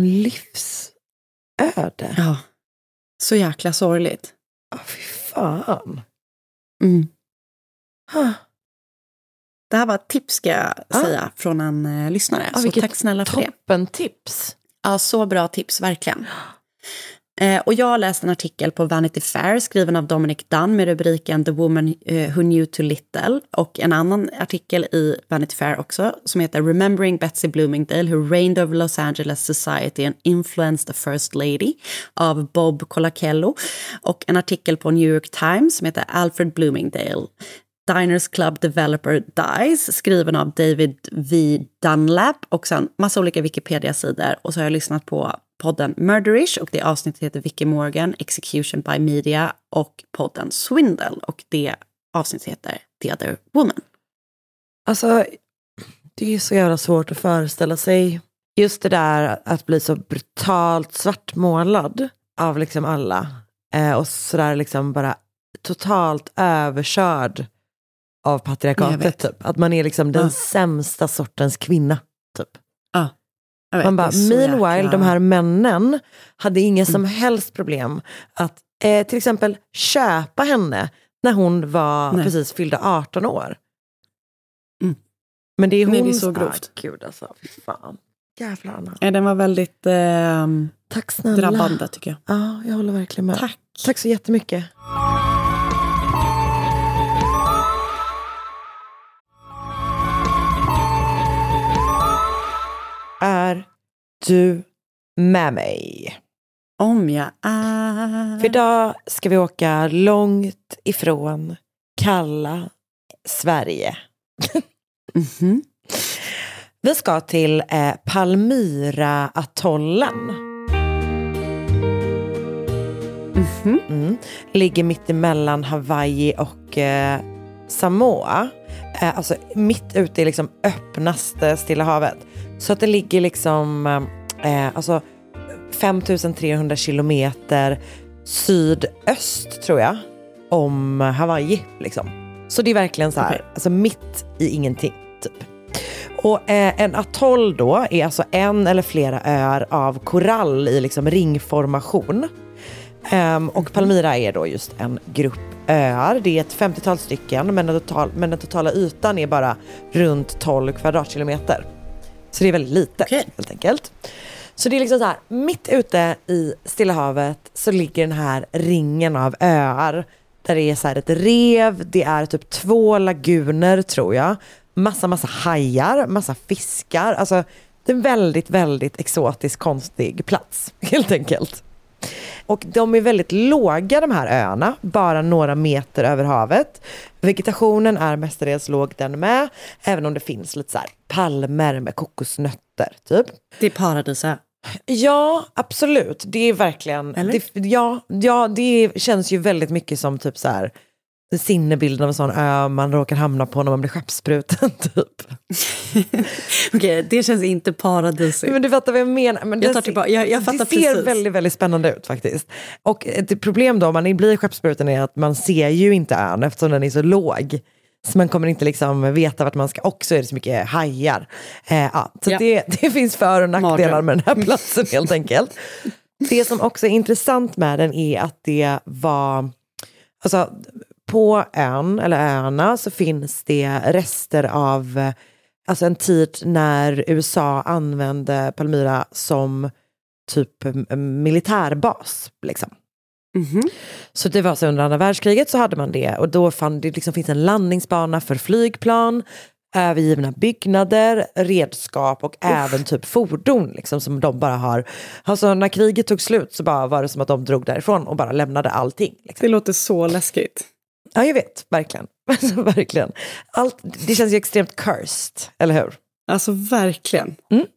livsöde. Ja. Så jäkla sorgligt. Ja, fy fan. Mm. Huh. Det här var ett tips, ska jag ah. säga, från en uh, lyssnare. Ah, så tack snälla för det. Toppen tips. Ja, så bra tips, verkligen. Eh, och jag läste en artikel på Vanity Fair skriven av Dominic Dunn med rubriken The Woman uh, Who Knew Too Little, och en annan artikel i Vanity Fair också som heter Remembering Betsy Bloomingdale Who Reigned Over Los Angeles Society and Influenced the First Lady av Bob Colachello, och en artikel på New York Times som heter Alfred Bloomingdale Diners Club Developer Dies, skriven av David V. Dunlap, och sen massa olika Wikipedia-sidor. Och så har jag lyssnat på podden Murderish, och det avsnittet heter Vicky Morgan, Execution by Media, och podden Swindle, och det avsnittet heter The Other Woman. Alltså, det är så jävla svårt att föreställa sig just det där att bli så brutalt svartmålad av liksom alla. Eh, och sådär liksom bara totalt överkörd av patriarkatet, typ. Att man är liksom den ja. sämsta sortens kvinna, typ. Ja. Man bara, meanwhile, jäkla... de här männen hade inga mm. som helst problem att eh, till exempel köpa henne när hon var Nej. precis fyllda arton år. Mm. Men det är hon... Nej, det är så grovt. Ah, gud alltså, fy fan. Jävlar, Anna. Ja, den var väldigt eh, Tack snälla. drabbande, tycker jag. Ja, jag håller verkligen med. Tack. Tack så jättemycket. Är du med mig? Om jag är... För idag ska vi åka långt ifrån kalla Sverige. Mm-hmm. Vi ska till eh, Palmyra-atollen. Mm-hmm. Mm. Ligger mitt emellan Hawaii och eh, Samoa. Eh, alltså mitt ute i liksom öppnaste Stilla havet. Så att det ligger liksom eh, alltså femtusen trehundra kilometer sydöst, tror jag. om Hawaii liksom. Så det är verkligen så här, okay. alltså mitt i ingenting typ. Och eh, en atoll då är alltså en eller flera öar av korall i liksom ringformation. Um, och Palmyra är då just en grupp öar. Det är ett femtiotal stycken, men den, total, men den totala ytan är bara runt tolv kvadratkilometer. Så det är väldigt litet, okay. helt enkelt. Så det är liksom så här, mitt ute i Stilla havet så ligger den här ringen av öar. Där det är så här ett rev, det är typ två laguner tror jag. Massa, massa hajar, massa fiskar. Alltså det är en väldigt, väldigt exotisk, konstig plats, helt enkelt. Och de är väldigt låga de här öarna, bara några meter över havet. Vegetationen är mestadels låg den med, även om det finns lite så här palmer med kokosnötter typ. Det är paradisö. Ja, absolut. Det är verkligen det, ja, ja, det känns ju väldigt mycket som typ så här sinnebilden av en sån ö man råkar hamna på när man blir skeppsbruten typ. Okej, okay, det känns inte paradisigt. Men du fattar vad jag menar. Men jag tar tillbaka, jag, jag fattar det precis. ser väldigt, väldigt spännande ut faktiskt. Och ett problem då om man blir skeppsbruten är att man ser ju inte ön eftersom den är så låg. Så man kommer inte liksom veta vart man ska. Och så är det så mycket hajar. Eh, ja, så ja. Det, det finns för- och nackdelar med den här platsen helt enkelt. Det som också är intressant med den är att det var... Alltså, på ön, eller öarna, så finns det rester av alltså en tid när U S A använde Palmyra som typ militärbas liksom. Mm-hmm. Så det var så under andra världskriget så hade man det, och då fann det liksom finns en landningsbana för flygplan, övergivna byggnader, redskap och Uff. även typ fordon liksom, som de bara har. Alltså när kriget tog slut så bara var det som att de drog därifrån och bara lämnade allting. Liksom. Det låter så läskigt. Ja, jag vet. Verkligen. Alltså, verkligen. Allt, det känns ju extremt cursed, eller hur? Alltså, verkligen. Mm.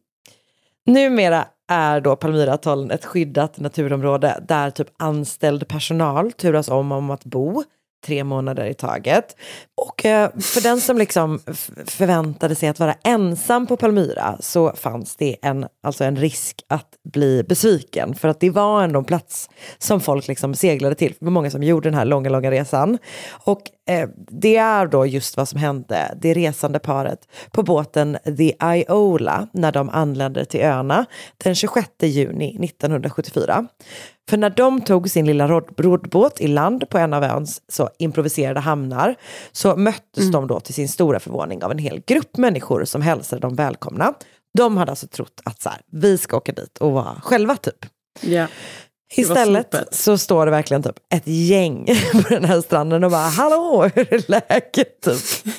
Numera är då Palmyra-atollen ett skyddat naturområde där typ anställd personal turas om om att bo tre månader i taget. Och eh, för den som liksom f- förväntade sig att vara ensam på Palmyra så fanns det en, alltså en risk att bli besviken. För att det var ändå en plats som folk liksom seglade till. Det var många som gjorde den här långa, långa resan. Och eh, det är då just vad som hände. Det resande paret på båten The Iola när de anlände till öarna den tjugosjätte juni nittonhundrasjuttiofyra. För när de tog sin lilla rod- roddbåt i land på en av öns så improviserade hamnar så möttes mm. de då till sin stora förvåning av en hel grupp människor som hälsade dem välkomna. De hade alltså trott att så här, vi ska åka dit och vara själva typ. Ja. Istället så står det verkligen typ ett gäng på den här stranden och bara, hallå, hur är läget typ?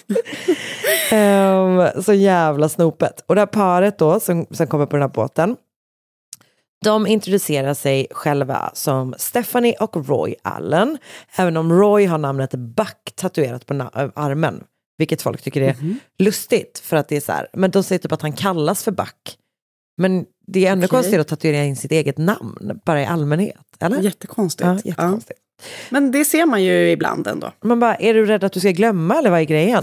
um, så jävla snopet. Och det här paret då som, som kommer på den här båten, de introducerar sig själva som Stephanie och Roy Allen. Även om Roy har namnet Buck tatuerat på na- armen. Vilket folk tycker är mm-hmm. lustigt. För att det är så här. Men de säger typ att han kallas för Buck. Men det är ändå okay. konstigt att tatuera in sitt eget namn. Bara i allmänhet. Eller? Jättekonstigt. Ja, jättekonstigt. Ja. Men det ser man ju ibland ändå. Man bara, är du rädd att du ska glömma eller vad är grejen?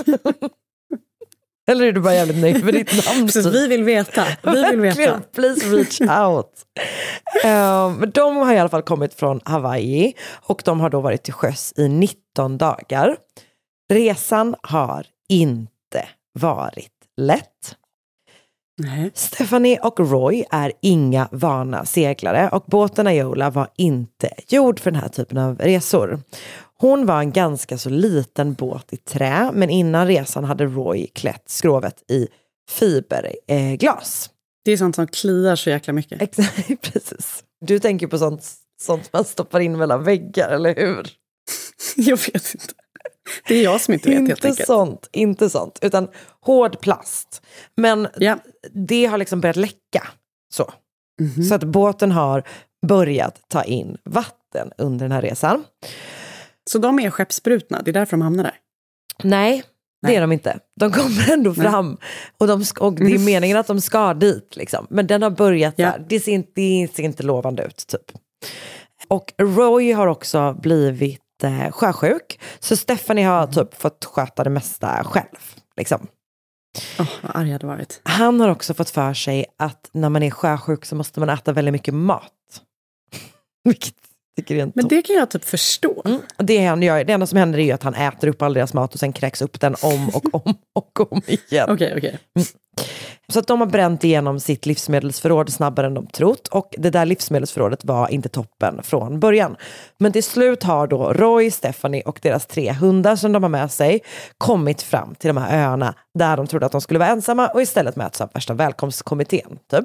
Eller är du bara jävligt nöjd med ditt namn? Precis, vi vill veta. Vi vill veta. Please reach out. um, de har i alla fall kommit från Hawaii. Och de har då varit till sjöss i nitton dagar. Resan har inte varit lätt. Nej. Stephanie och Roy är inga vana seglare. Och båten Iola var inte gjord för den här typen av resor. Hon var en ganska så liten båt i trä, men innan resan hade Roy klätt skrovet i fiberglas. Eh, det är sånt som kliar så jäkla mycket. Exakt, precis. Du tänker på sånt, sånt man stoppar in mellan väggar, eller hur? Jag vet inte. Det är jag som inte vet inte helt enkelt. Sånt, inte sånt, utan hård plast. Men ja. Det har liksom börjat läcka. Så. Mm-hmm. Så att båten har börjat ta in vatten under den här resan. Så de är skeppsbrutna, det är därför de hamnar där? Nej, det Nej. är de inte. De kommer ändå fram. Nej. Och, de ska, och det är meningen att de ska dit. Liksom. Men den har börjat ja. där. Det ser, inte, det ser inte lovande ut, typ. Och Roy har också blivit eh, sjösjuk. Så Stephanie har typ fått sköta det mesta själv. Liksom. Oh, vad arg jag hade varit. Han har också fått för sig att när man är sjösjuk så måste man äta väldigt mycket mat. Vilket Tycker det är en Men topp. det kan jag typ förstå. Mm. Det, han gör, det enda som händer är ju att han äter upp all deras mat och sen kräks upp den om och om och om igen. Okej, okej. Mm. Så att de har bränt igenom sitt livsmedelsförråd snabbare än de trott. Och det där livsmedelsförrådet var inte toppen från början. Men till slut har då Roy, Stephanie och deras tre hundar som de har med sig kommit fram till de här öarna där de trodde att de skulle vara ensamma och istället möts av värsta välkomstkommittén. Typ.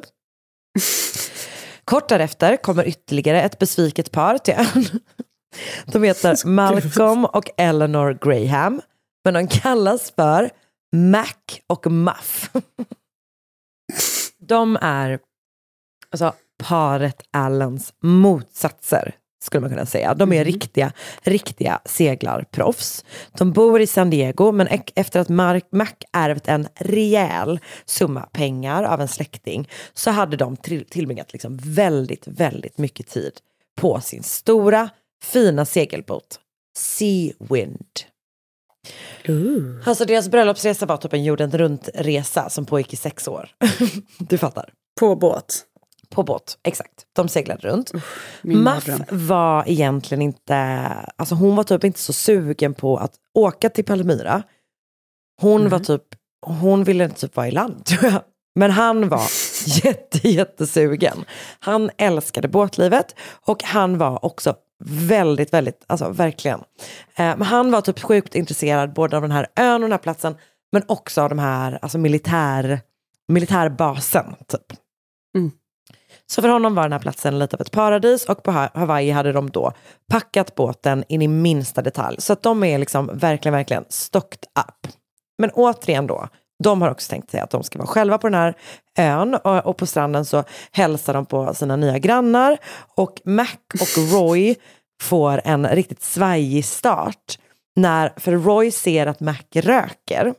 Kort därefter kommer ytterligare ett besviket par till ön. De heter Malcolm och Eleanor Graham. Men de kallas för Mac och Muff. De är alltså paret Allens motsatser, skulle man kunna säga. De är mm. riktiga, riktiga seglarproffs. De bor i San Diego, men efter att Mark, Mac ärvt en rejäl summa pengar av en släkting så hade de till, tillbringat liksom väldigt, väldigt mycket tid på sin stora, fina segelbåt Sea Wind. Uh. Alltså deras bröllopsresa var typ en jorden runt resa som pågick i sex år. Du fattar. På båt. På båt, exakt. De seglade runt. Uh, Muff var egentligen inte, alltså hon var typ inte så sugen på att åka till Palmyra. Hon mm. var typ, hon ville typ vara i land, tror jag. Men han var jätte, jättesugen. Han älskade båtlivet och han var också väldigt, väldigt, alltså verkligen. Eh, men han var typ sjukt intresserad både av den här ön och den här platsen, men också av de här, alltså militär, militärbasen typ. Mm. Så för honom var den här platsen lite av ett paradis och på Hawaii hade de då packat båten in i minsta detalj. Så att de är liksom verkligen, verkligen stocked up. Men återigen då, de har också tänkt sig att de ska vara själva på den här ön och, och på stranden så hälsar de på sina nya grannar och Mac och Roy får en riktigt svajig start när, för Roy ser att Mac röker.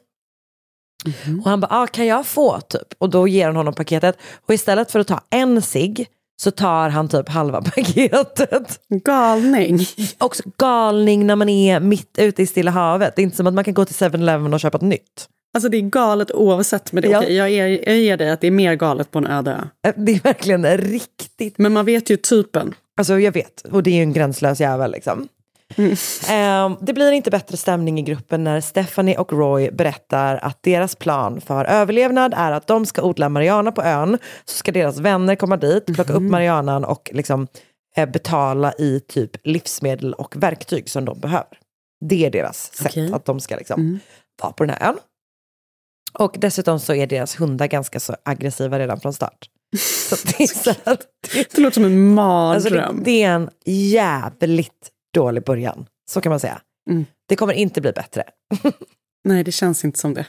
Mm-hmm. Och han bara, ah, kan jag få typ? Och då ger han honom paketet och istället för att ta en cigg så tar han typ halva paketet. Galning. Också galning när man är mitt ute i Stilla havet. Det är inte som att man kan gå till seven eleven och köpa ett nytt. Alltså det är galet oavsett med det. Ja. Okej, jag, ger, jag ger dig att det är mer galet på en öde ö. Det är verkligen riktigt. Men man vet ju typen. Alltså jag vet. Och det är ju en gränslös jävel liksom. Mm. Um, det blir inte bättre stämning i gruppen när Stephanie och Roy berättar att deras plan för överlevnad är att de ska odla marijuana på ön. Så ska deras vänner komma dit, plocka mm. upp marijuanan och liksom eh, betala i typ livsmedel och verktyg som de behöver. Det är deras sätt okay. att de ska liksom mm. vara på den här ön. Och dessutom så är deras hundar ganska så aggressiva redan från start. Så det, är så här, det, det låter som en mardröm. Alltså det, det är en jävligt dålig början. Så kan man säga. Mm. Det kommer inte bli bättre. Nej, det känns inte som det.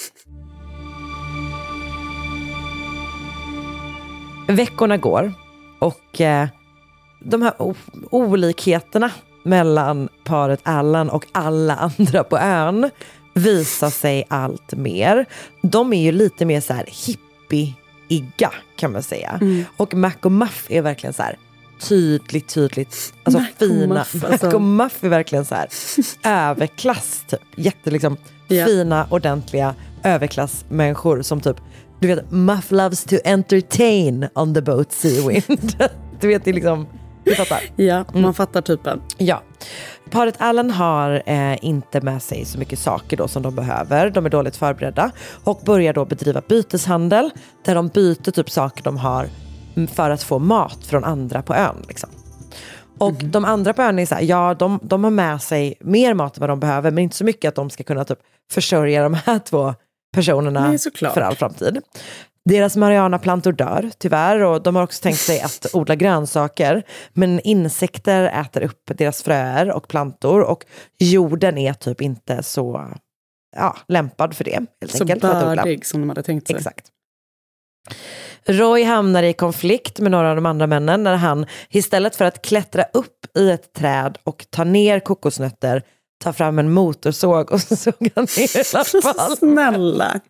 Veckorna går. Och eh, de här o- olikheterna mellan paret Allen och alla andra på ön visar sig allt mer. De är ju lite mer så här hippie-igga kan man säga. Mm. Och Mac och Muff är verkligen så här tydligt, tydligt alltså Mac fina. Muff, alltså. Mac och Muff är verkligen så här överklass typ. Jätte liksom yeah. fina, ordentliga överklassmänniskor som typ, du vet, Muff loves to entertain on the boat Sea Wind. Du vet, det är liksom, du fattar. Ja, man mm. fattar typen. Ja. Paret Allen har eh, inte med sig så mycket saker då som de behöver. De är dåligt förberedda och börjar då bedriva byteshandel där de byter typ saker de har för att få mat från andra på ön liksom. Och mm. de andra på ön är så här, ja, de, de har med sig mer mat än vad de behöver, men inte så mycket att de ska kunna typ försörja de här två personerna Nej, för all framtid. Deras marijuanaplantor dör, tyvärr, och de har också tänkt sig att odla grönsaker, men insekter äter upp deras fröer och plantor och jorden är typ inte så ja, lämpad för det. Helt så enkelt, bördig som de hade tänkt sig. Exakt. Roy hamnar i konflikt med några av de andra männen när han istället för att klättra upp i ett träd och ta ner kokosnötter tar fram en motorsåg och sågar ner i alla fall. Snälla.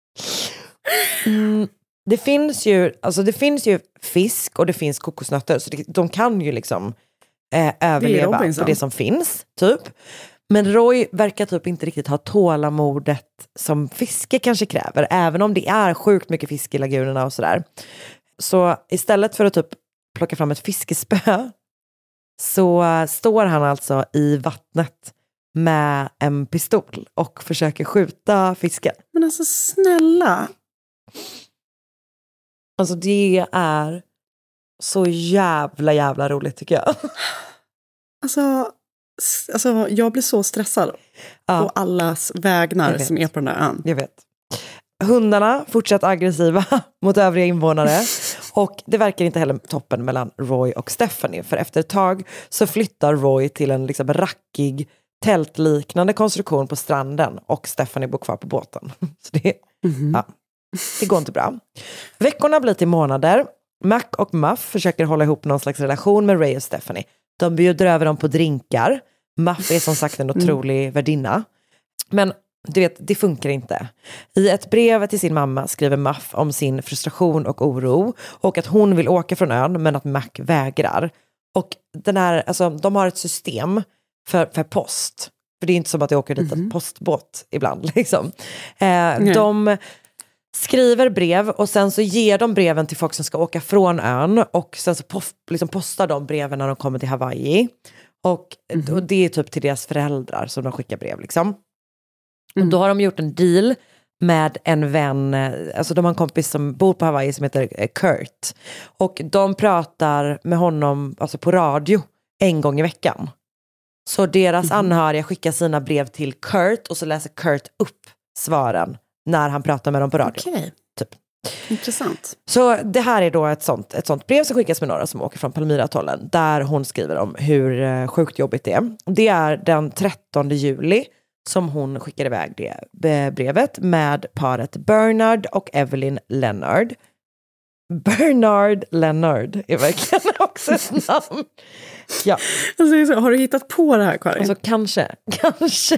Mm, det finns ju alltså det finns ju fisk och det finns kokosnötter så det, de kan ju liksom eh, överleva det på det som finns typ. Men Roy verkar typ inte riktigt ha tålamodet som fiske kanske kräver, även om det är sjukt mycket fisk i lagunerna och sådär. Så istället för att typ plocka fram ett fiskespö så står han alltså i vattnet med en pistol och försöker skjuta fisken. Men alltså snälla. Alltså det är så jävla jävla roligt tycker jag. Alltså, alltså jag blir så stressad Ja. på allas vägnar som är på den där ön. Jag vet. Hundarna fortsatt aggressiva mot övriga invånare. Och det verkar inte heller toppen mellan Roy och Stephanie. För efter ett tag så flyttar Roy till en liksom rackig tältliknande konstruktion på stranden. Och Stephanie bor kvar på båten. Så det, mm-hmm. ja, det går inte bra. Veckorna blir till månader. Mac och Muff försöker hålla ihop någon slags relation med Ray och Stephanie. De bjuder över dem på drinkar. Muff är som sagt en otrolig mm. värdinna. Men du vet, det funkar inte. I ett brev till sin mamma skriver Muff om sin frustration och oro. Och att hon vill åka från ön men att Mac vägrar. Och den här, alltså, de har ett system för, för post. För det är inte som att det åker dit en mm. postbåt ibland. Liksom. Eh, de skriver brev och sen så ger de breven till folk som ska åka från ön. Och sen så pof, liksom postar de breven när de kommer till Hawaii. Och, mm. och det är typ till deras föräldrar som de skickar brev liksom. Mm. Och då har de gjort en deal med en vän, alltså de har en kompis som bor på Hawaii som heter Kurt. Och de pratar med honom alltså på radio en gång i veckan. Så deras mm. anhöriga skickar sina brev till Kurt och så läser Kurt upp svaren när han pratar med dem på radio. Okej. Typ. Intressant. Så det här är då ett sånt, ett sånt brev som skickas med några som åker från Palmyra-atollen där hon skriver om hur sjukt jobbigt det är. Det är den trettonde juli som hon skickar iväg det brevet med paret Bernard och Evelyn Leonard. Bernard Leonard är verkligen också ett namn. Ja. Alltså, har du hittat på det här, Karin? Alltså kanske, kanske.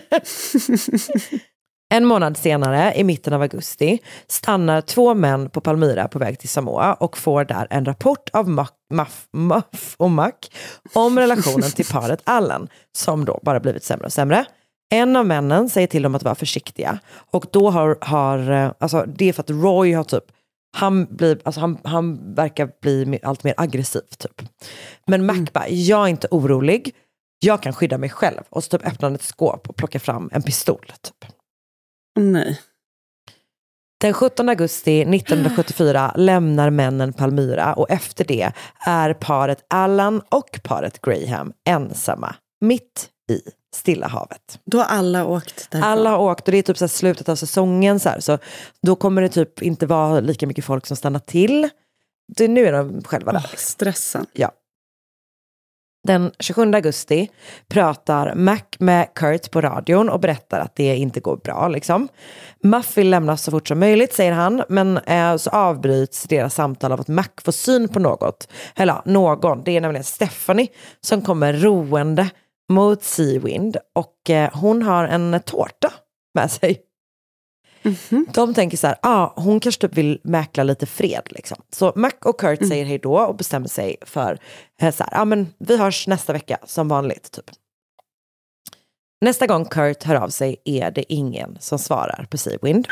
En månad senare, i mitten av augusti, stannar två män på Palmyra på väg till Samoa och får där en rapport av Muff, Muff och Mac om relationen till paret Allen, som då bara blivit sämre och sämre. En av männen säger till dem att vara försiktiga. Och då har, har alltså det är för att Roy har typ, han, blir, alltså han, han verkar bli allt mer aggressiv typ. Men Mac mm. bara, jag är inte orolig. Jag kan skydda mig själv. Och så typ öppnar han ett skåp och plockar fram en pistol typ. Nej. Den sjuttonde augusti nittonhundrasjuttiofyra lämnar männen Palmyra och efter det är paret Allen och paret Graham ensamma mitt i Stilla havet. Då har alla åkt därifrån. Alla har åkt och det är typ så här slutet av säsongen så här, så då kommer det typ inte vara lika mycket folk som stannar till. Det, nu är de själva där. Oh, stressen. Ja. Den tjugosjunde augusti pratar Mac med Kurt på radion och berättar att det inte går bra liksom. Muff vill lämna så fort som möjligt, säger han, men eh, så avbryts deras samtal av att Mac får syn på något. Eller någon, det är nämligen Stephanie som kommer roende mot Seawind och eh, hon har en tårta med sig. Mm-hmm. De tänker så här, ah, hon kanske typ vill mäkla lite fred liksom. Så Mac och Kurt mm. säger hej då och bestämmer sig för eh, så här, ah, men vi hörs nästa vecka som vanligt typ. Nästa gång Kurt hör av sig är det ingen som svarar på Seawind.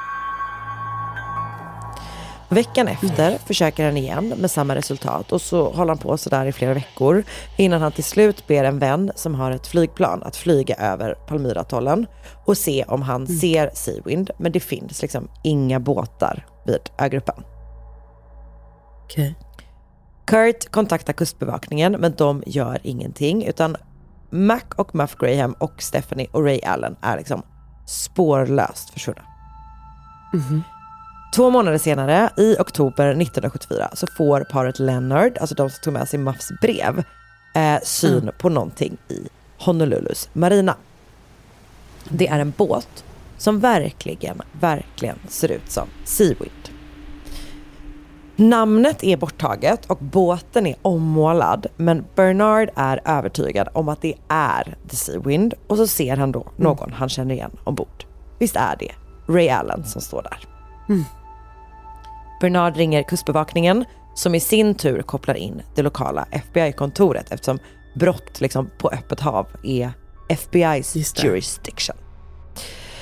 Veckan efter mm. försöker han igen med samma resultat och så håller han på så där i flera veckor innan han till slut ber en vän som har ett flygplan att flyga över Palmyra-atollen och se om han mm. ser Seawind, men det finns liksom inga båtar vid ögruppen. Okej. Okay. Kurt kontaktar kustbevakningen men de gör ingenting utan Mac och Muff Graham och Stephanie och Ray Allen är liksom spårlöst försvunna. Mhm. Två månader senare, i oktober nittonhundrasjuttiofyra, så får paret Leonard, alltså de som tog med sig Muffs brev, eh, syn mm. på någonting i Honolulus marina. Det är en båt som verkligen, verkligen ser ut som Seawind. Namnet är borttaget och båten är ommålad, men Bernard är övertygad om att det är The Seawind och så ser han då någon mm. han känner igen ombord. Visst är det Ray Allen som står där. Mm. Bernard ringer kustbevakningen som i sin tur kopplar in det lokala F B I-kontoret eftersom brott liksom på öppet hav är F B I's jurisdiction.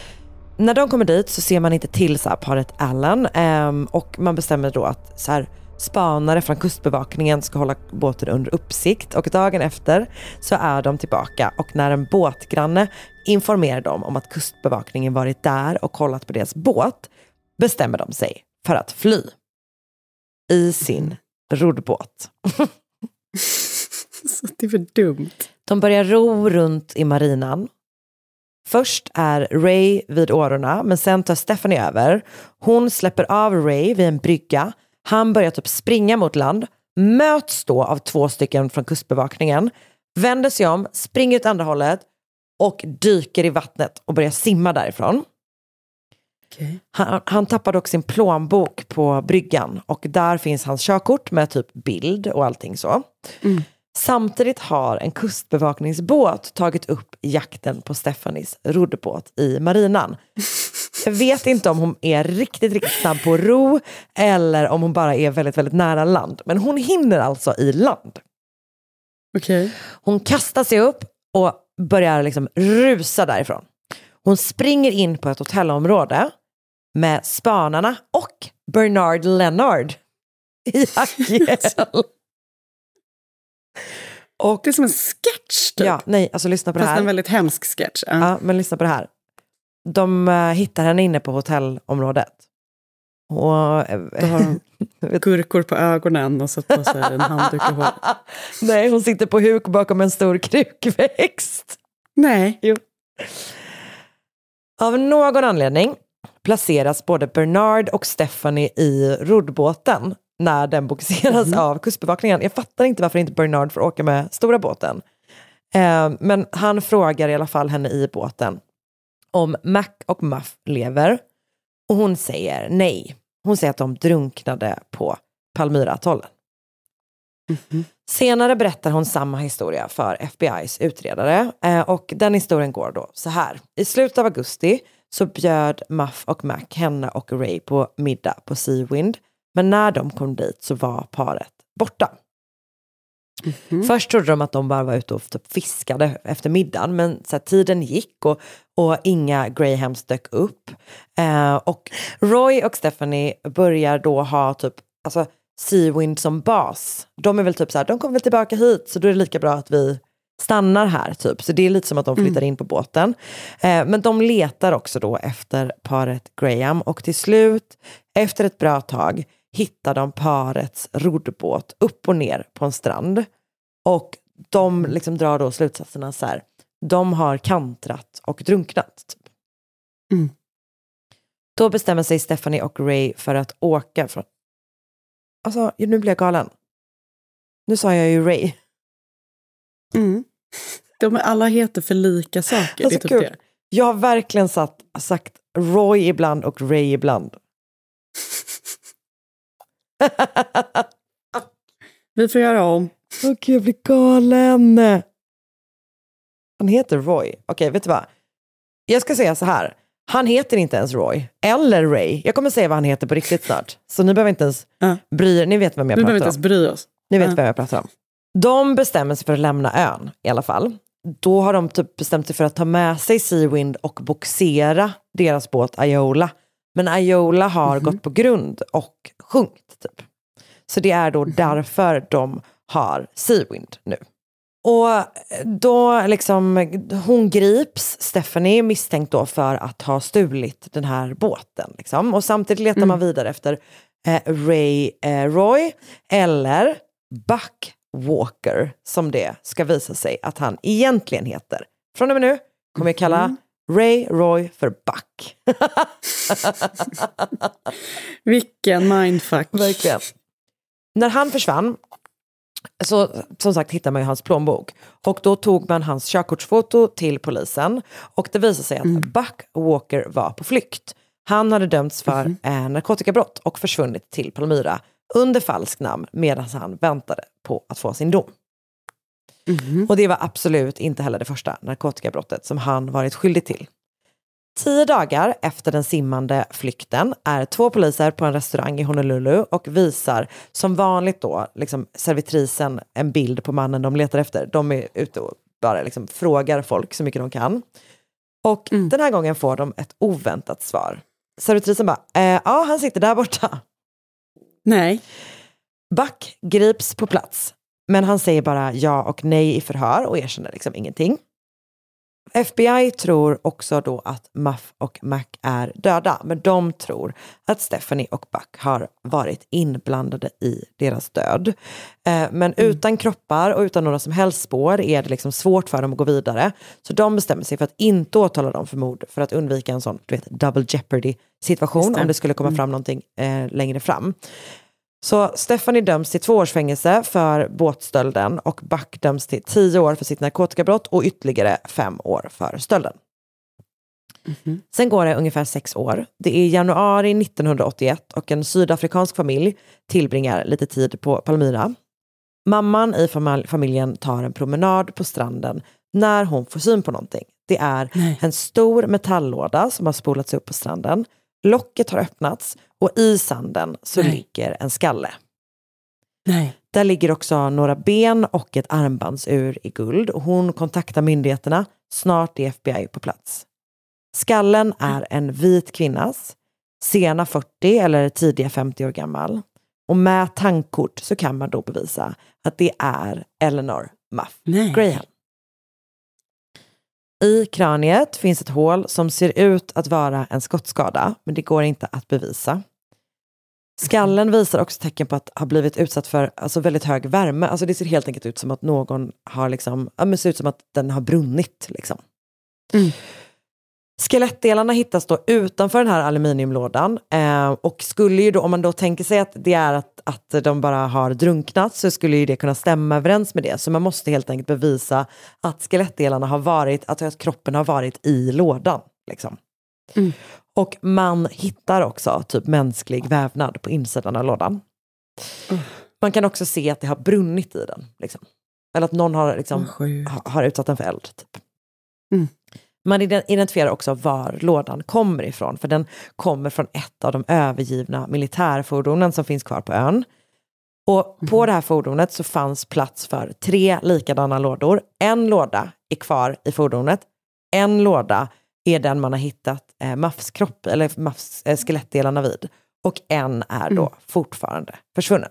När de kommer dit så ser man inte till så här paret Allen um, och man bestämmer då att så här, Spanare från kustbevakningen ska hålla båten under uppsikt och dagen efter så är de tillbaka och när en båtgranne informerar dem om att kustbevakningen varit där och kollat på deras båt bestämmer de sig för att fly i sin roddbåt. Så det är för dumt. De börjar ro runt i marinan. Först är Ray vid årorna men sen tar Stephanie över. Hon släpper av Ray vid en brygga. Han börjar typ springa mot land. Möts då av två stycken från kustbevakningen. Vänder sig om, springer ut andra hållet och dyker i vattnet och börjar simma därifrån. Okay. Han, han tappar dock sin plånbok på bryggan och där finns hans körkort med typ bild och allting så. Mm. Samtidigt har en kustbevakningsbåt tagit upp jakten på Stephanies roddbåt i marinan. Jag vet inte om hon är riktigt, riktigt snabb på ro eller om hon bara är väldigt, väldigt nära land. Men hon hinner alltså i land. Okay. Hon kastar sig upp och börjar liksom rusa därifrån. Hon springer in på ett hotellområde med spanarna och Bernard Leonard i hjälp. Och det är som en sketch typ. Ja, nej, alltså lyssna på Fast det här. en väldigt hemsk sketch. Ja, ja men lyssna på det här. De uh, hittar henne inne på hotellområdet. Och då har de gurkor på ögonen och satt på sig en handduk och hår. Nej, hon sitter på huk bakom en stor krukväxt. Nej. Jo. Av någon anledning placeras både Bernard och Stephanie i roddbåten när den boxeras mm. av kustbevakningen. Jag fattar inte varför inte Bernard får åka med stora båten. Eh, men han frågar i alla fall henne i båten om Mac och Muff lever. Och hon säger nej. Hon säger att de drunknade på Palmyra-atollen. Mm-hmm. Senare berättar hon samma historia för F B I:s utredare. Eh, och den historien går då så här. I slutet av augusti så bjöd Muff och Mac henne och Ray på middag på Seawind. Men när de kom dit så var paret borta. Mm-hmm. Först trodde de att de bara var ute och typ fiskade efter middagen. Men så här, tiden gick och, och inga Grahams dök upp. Eh, och Roy och Stephanie börjar då ha typ alltså, Seawind som bas. De är väl typ så här, de kommer väl tillbaka hit så då är det lika bra att vi stannar här typ. Så det är lite som att de flyttar in på båten. Eh, men de letar också då efter paret Graham. Och till slut, efter ett bra tag, hittar de parets roddbåt upp och ner på en strand. Och de liksom drar då slutsatserna så här. De har kantrat och drunknat. Typ. Mm. Då bestämmer sig Stephanie och Ray för att åka från... Alltså, nu blir jag galen. Nu sa jag ju Ray. Mm. De alla heter för lika saker. Alltså, det är typ kul. det. Jag har verkligen satt, sagt Roy ibland och Ray ibland. Vi får göra om. Åh gud, jag blir galen. Han heter Roy. Okej, vet du vad? Jag ska säga så här. Han heter inte ens Roy. Eller Ray. Jag kommer säga vad han heter på riktigt snart. Så ni behöver inte ens uh. bry er. Ni vet vem jag nu pratar om. Ni behöver inte ens bry oss. Ni vet uh. vem jag pratar om. De bestämmer sig för att lämna ön i alla fall. Då har de typ bestämt sig för att ta med sig Seawind och boxera deras båt Iola. Men Iola har mm-hmm. gått på grund och sjunkit typ. Så det är då mm-hmm. därför de har Seawind nu. Och då liksom hon grips, Stephanie, misstänkt då för att ha stulit den här båten liksom. Och samtidigt letar mm. man vidare efter eh, Ray eh, Roy eller Buck Walker som det ska visa sig att han egentligen heter. Från och med nu kommer jag kalla mm. Ray Roy för Buck. Vilken mindfuck. Verkligen. När han försvann så som sagt hittar man ju hans plånbok. Och då tog man hans körkortsfoto till polisen. Och det visade sig att mm. Buck Walker var på flykt. Han hade dömts för mm. eh, narkotikabrott och försvunnit till Palmyra under falskt namn medan han väntade på att få sin dom. Mm. Och det var absolut inte heller det första narkotikabrottet som han varit skyldig till. Tio dagar efter den simmande flykten är två poliser på en restaurang i Honolulu och visar som vanligt då liksom servitrisen en bild på mannen de letar efter. De är ute och bara liksom frågar folk så mycket de kan. Och mm. den här gången får de ett oväntat svar. Servitrisen bara, eh, ja han sitter där borta. Nej. Buck grips på plats, men han säger bara ja och nej i förhör och erkänner liksom ingenting. F B I tror också då att Muff och Mac är döda, men de tror att Stephanie och Buck har varit inblandade i deras död. Eh, men mm. utan kroppar och utan några som helst spår är det liksom svårt för dem att gå vidare. Så de bestämmer sig för att inte åtala dem för mord för att undvika en sån, du vet, double jeopardy situation det. om det skulle komma fram mm. någonting eh, längre fram. Så Stephanie döms till två års fängelse för båtstölden och Buck döms till tio år för sitt narkotikabrott och ytterligare fem år för stölden. Mm-hmm. Sen går det ungefär sex år. Det är januari nittonhundraåttioett och en sydafrikansk familj tillbringar lite tid på Palmyra. Mamman i fam- familjen tar en promenad på stranden när hon får syn på någonting. Det är Nej. en stor metalllåda som har spolats upp på stranden. Locket har öppnats och i sanden så Nej. ligger en skalle. Nej. Där ligger också några ben och ett armbandsur i guld. Och hon kontaktar myndigheterna. Snart är F B I på plats. Skallen är en vit kvinnas. Sena fyrtio eller tidiga femtio år gammal. Och med tankkort så kan man då bevisa att det är Eleanor Muff Nej. Graham. I kraniet finns ett hål som ser ut att vara en skottskada, men det går inte att bevisa. Skallen visar också tecken på att ha blivit utsatt för alltså, väldigt hög värme. Alltså det ser helt enkelt ut som att någon har liksom, ja, men ser ut som att den har brunnit liksom. Mm. Skelettdelarna hittas då utanför den här aluminiumlådan eh, och skulle ju då, om man då tänker sig att det är att, att de bara har drunknat, så skulle ju det kunna stämma överens med det. Så man måste helt enkelt bevisa att skelettdelarna har varit, alltså att kroppen har varit i lådan liksom. Mm. Och man hittar också typ mänsklig vävnad på insidan av lådan. Mm. Man kan också se att det har brunnit i den liksom. Eller att någon har liksom, mm. har, har utsatt den för eld typ. Mm. Man identifierar också var lådan kommer ifrån. För den kommer från ett av de övergivna militärfordonen som finns kvar på ön. Och på mm. det här fordonet så fanns plats för tre likadana lådor. En låda är kvar i fordonet. En låda är den man har hittat eh, Muffs kropp eller Muffs eh, skelettdelarna vid. Och en är då mm. fortfarande försvunnen.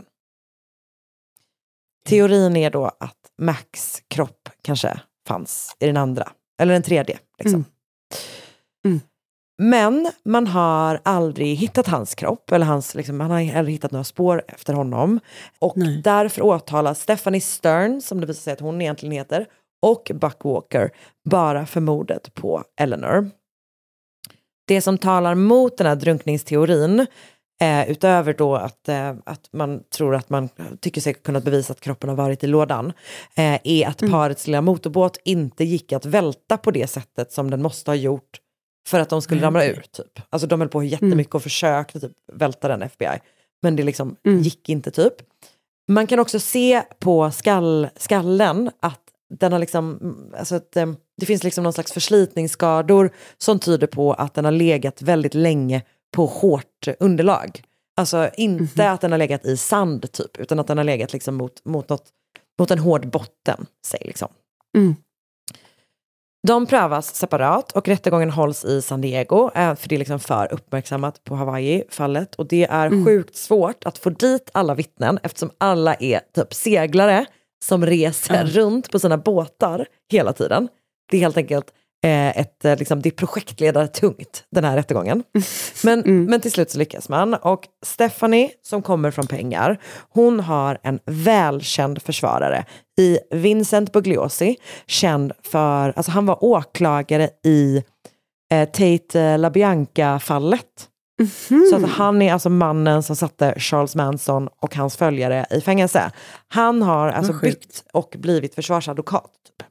Teorin är då att Max kropp kanske fanns i den andra. Eller den tredje. Liksom. Mm. Mm. Men man har aldrig hittat hans kropp. Eller hans, liksom, man har aldrig hittat några spår efter honom. Och Nej. därför åtalas Stephanie Stern, som det visar sig att hon egentligen heter, och Buck Walker bara för mordet på Eleanor. Det som talar mot den här drunkningsteorin, eh, utöver då att, eh, att man tror att man tycker sig kunna bevisa att kroppen har varit i lådan, eh, är att mm. parets lilla motorbåt inte gick att välta på det sättet som den måste ha gjort för att de skulle mm. ramla ur typ. Alltså de höll på jättemycket och försökte typ välta den F B I. Men det liksom mm. gick inte typ. Man kan också se på skall, skallen att den har liksom, alltså att, det finns liksom någon slags förslitningsskador som tyder på att den har legat väldigt länge på hårt underlag. Alltså inte mm-hmm. att den har legat i sand typ, utan att den har legat liksom mot, mot, något, mot en hård botten, säg liksom. Mm. De prövas separat och rättegången hålls i San Diego, för det är liksom för uppmärksammat på Hawaii-fallet. Och det är mm. sjukt svårt att få dit alla vittnen eftersom alla är typ seglare som reser mm. runt på sina båtar hela tiden. Det är helt enkelt eh, ett, liksom, det är projektledare tungt, den här rättegången. Men, mm. men till slut så lyckas man. Och Stephanie, som kommer från pengar, hon har en välkänd försvarare i Vincent Bugliosi, känd för, alltså han var åklagare i eh, Tate LaBianca-fallet. Mm-hmm. Så att han är alltså mannen som satte Charles Manson och hans följare i fängelse. Han har alltså bytt och blivit försvarsadvokat. Typ.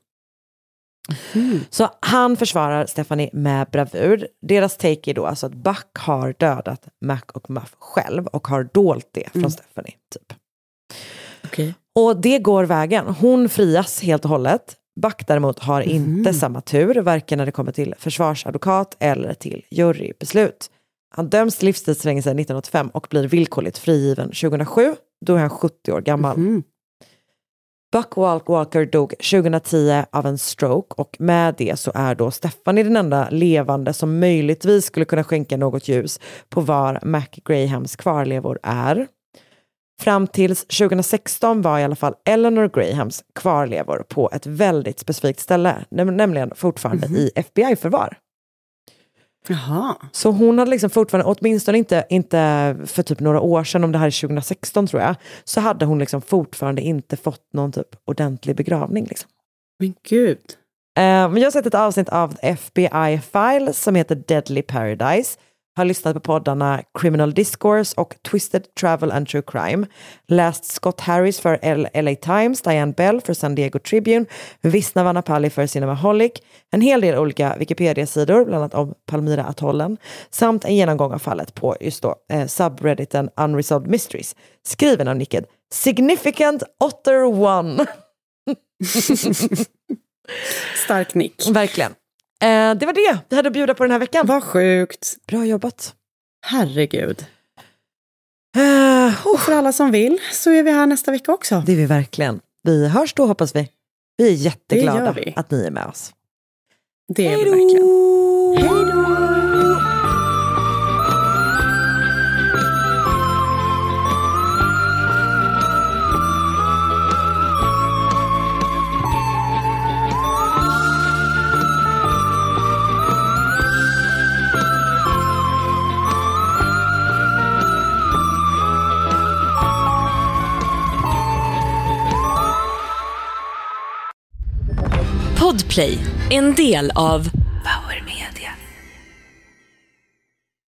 Mm. Så han försvarar Stephanie med bravur. Deras take är då alltså att Buck har dödat Mac och Muff själv och har dolt det från mm. Stephanie. Typ. Okay. Och det går vägen. Hon frias helt och hållet. Buck däremot har mm. inte samma tur, varken när det kommer till försvarsadvokat eller till jurybeslut. Han döms till livstidsfängelse nittonhundraåttiofem och blir villkorligt frigiven tjugohundrasju. Då är han sjuttio år gammal. Mm. Buck Walker dog tjugohundratio av en stroke och med det så är då Stephanie den enda levande som möjligtvis skulle kunna skänka något ljus på var Mac Grahams kvarlevor är. Fram tills tjugohundrasexton var i alla fall Eleanor Grahams kvarlevor på ett väldigt specifikt ställe, nämligen fortfarande mm-hmm. i F B I-förvar. Jaha. Så hon hade liksom fortfarande, åtminstone inte, inte för typ några år sedan, om det här är tjugohundrasexton tror jag, så hade hon liksom fortfarande inte fått någon typ ordentlig begravning. Liksom. Men gud. Uh, men jag har sett ett avsnitt av F B I-Files som heter Deadly Paradise. Har lyssnat på poddarna Criminal Discourse och Twisted Travel and True Crime. Läst Scott Harris för L A Times, Diane Bell för San Diego Tribune, Visna Vanapali för Cinemaholic, en hel del olika Wikipedia-sidor, bland annat om Palmyra-atollen, samt en genomgång av fallet på just då eh, subredditen Unresolved Mysteries, skriven av nicket Significant Otter One. Stark nick. Verkligen. Eh, det var det vi hade att bjuda på den här veckan. Vad sjukt. Bra jobbat. Herregud. Uh, och för alla som vill så är vi här nästa vecka också. Det är vi verkligen. Vi hörs då, hoppas vi. Vi är jätteglada vi. att ni är med oss. Det är vi verkligen. Hej då! Podplay, en del av Power Media.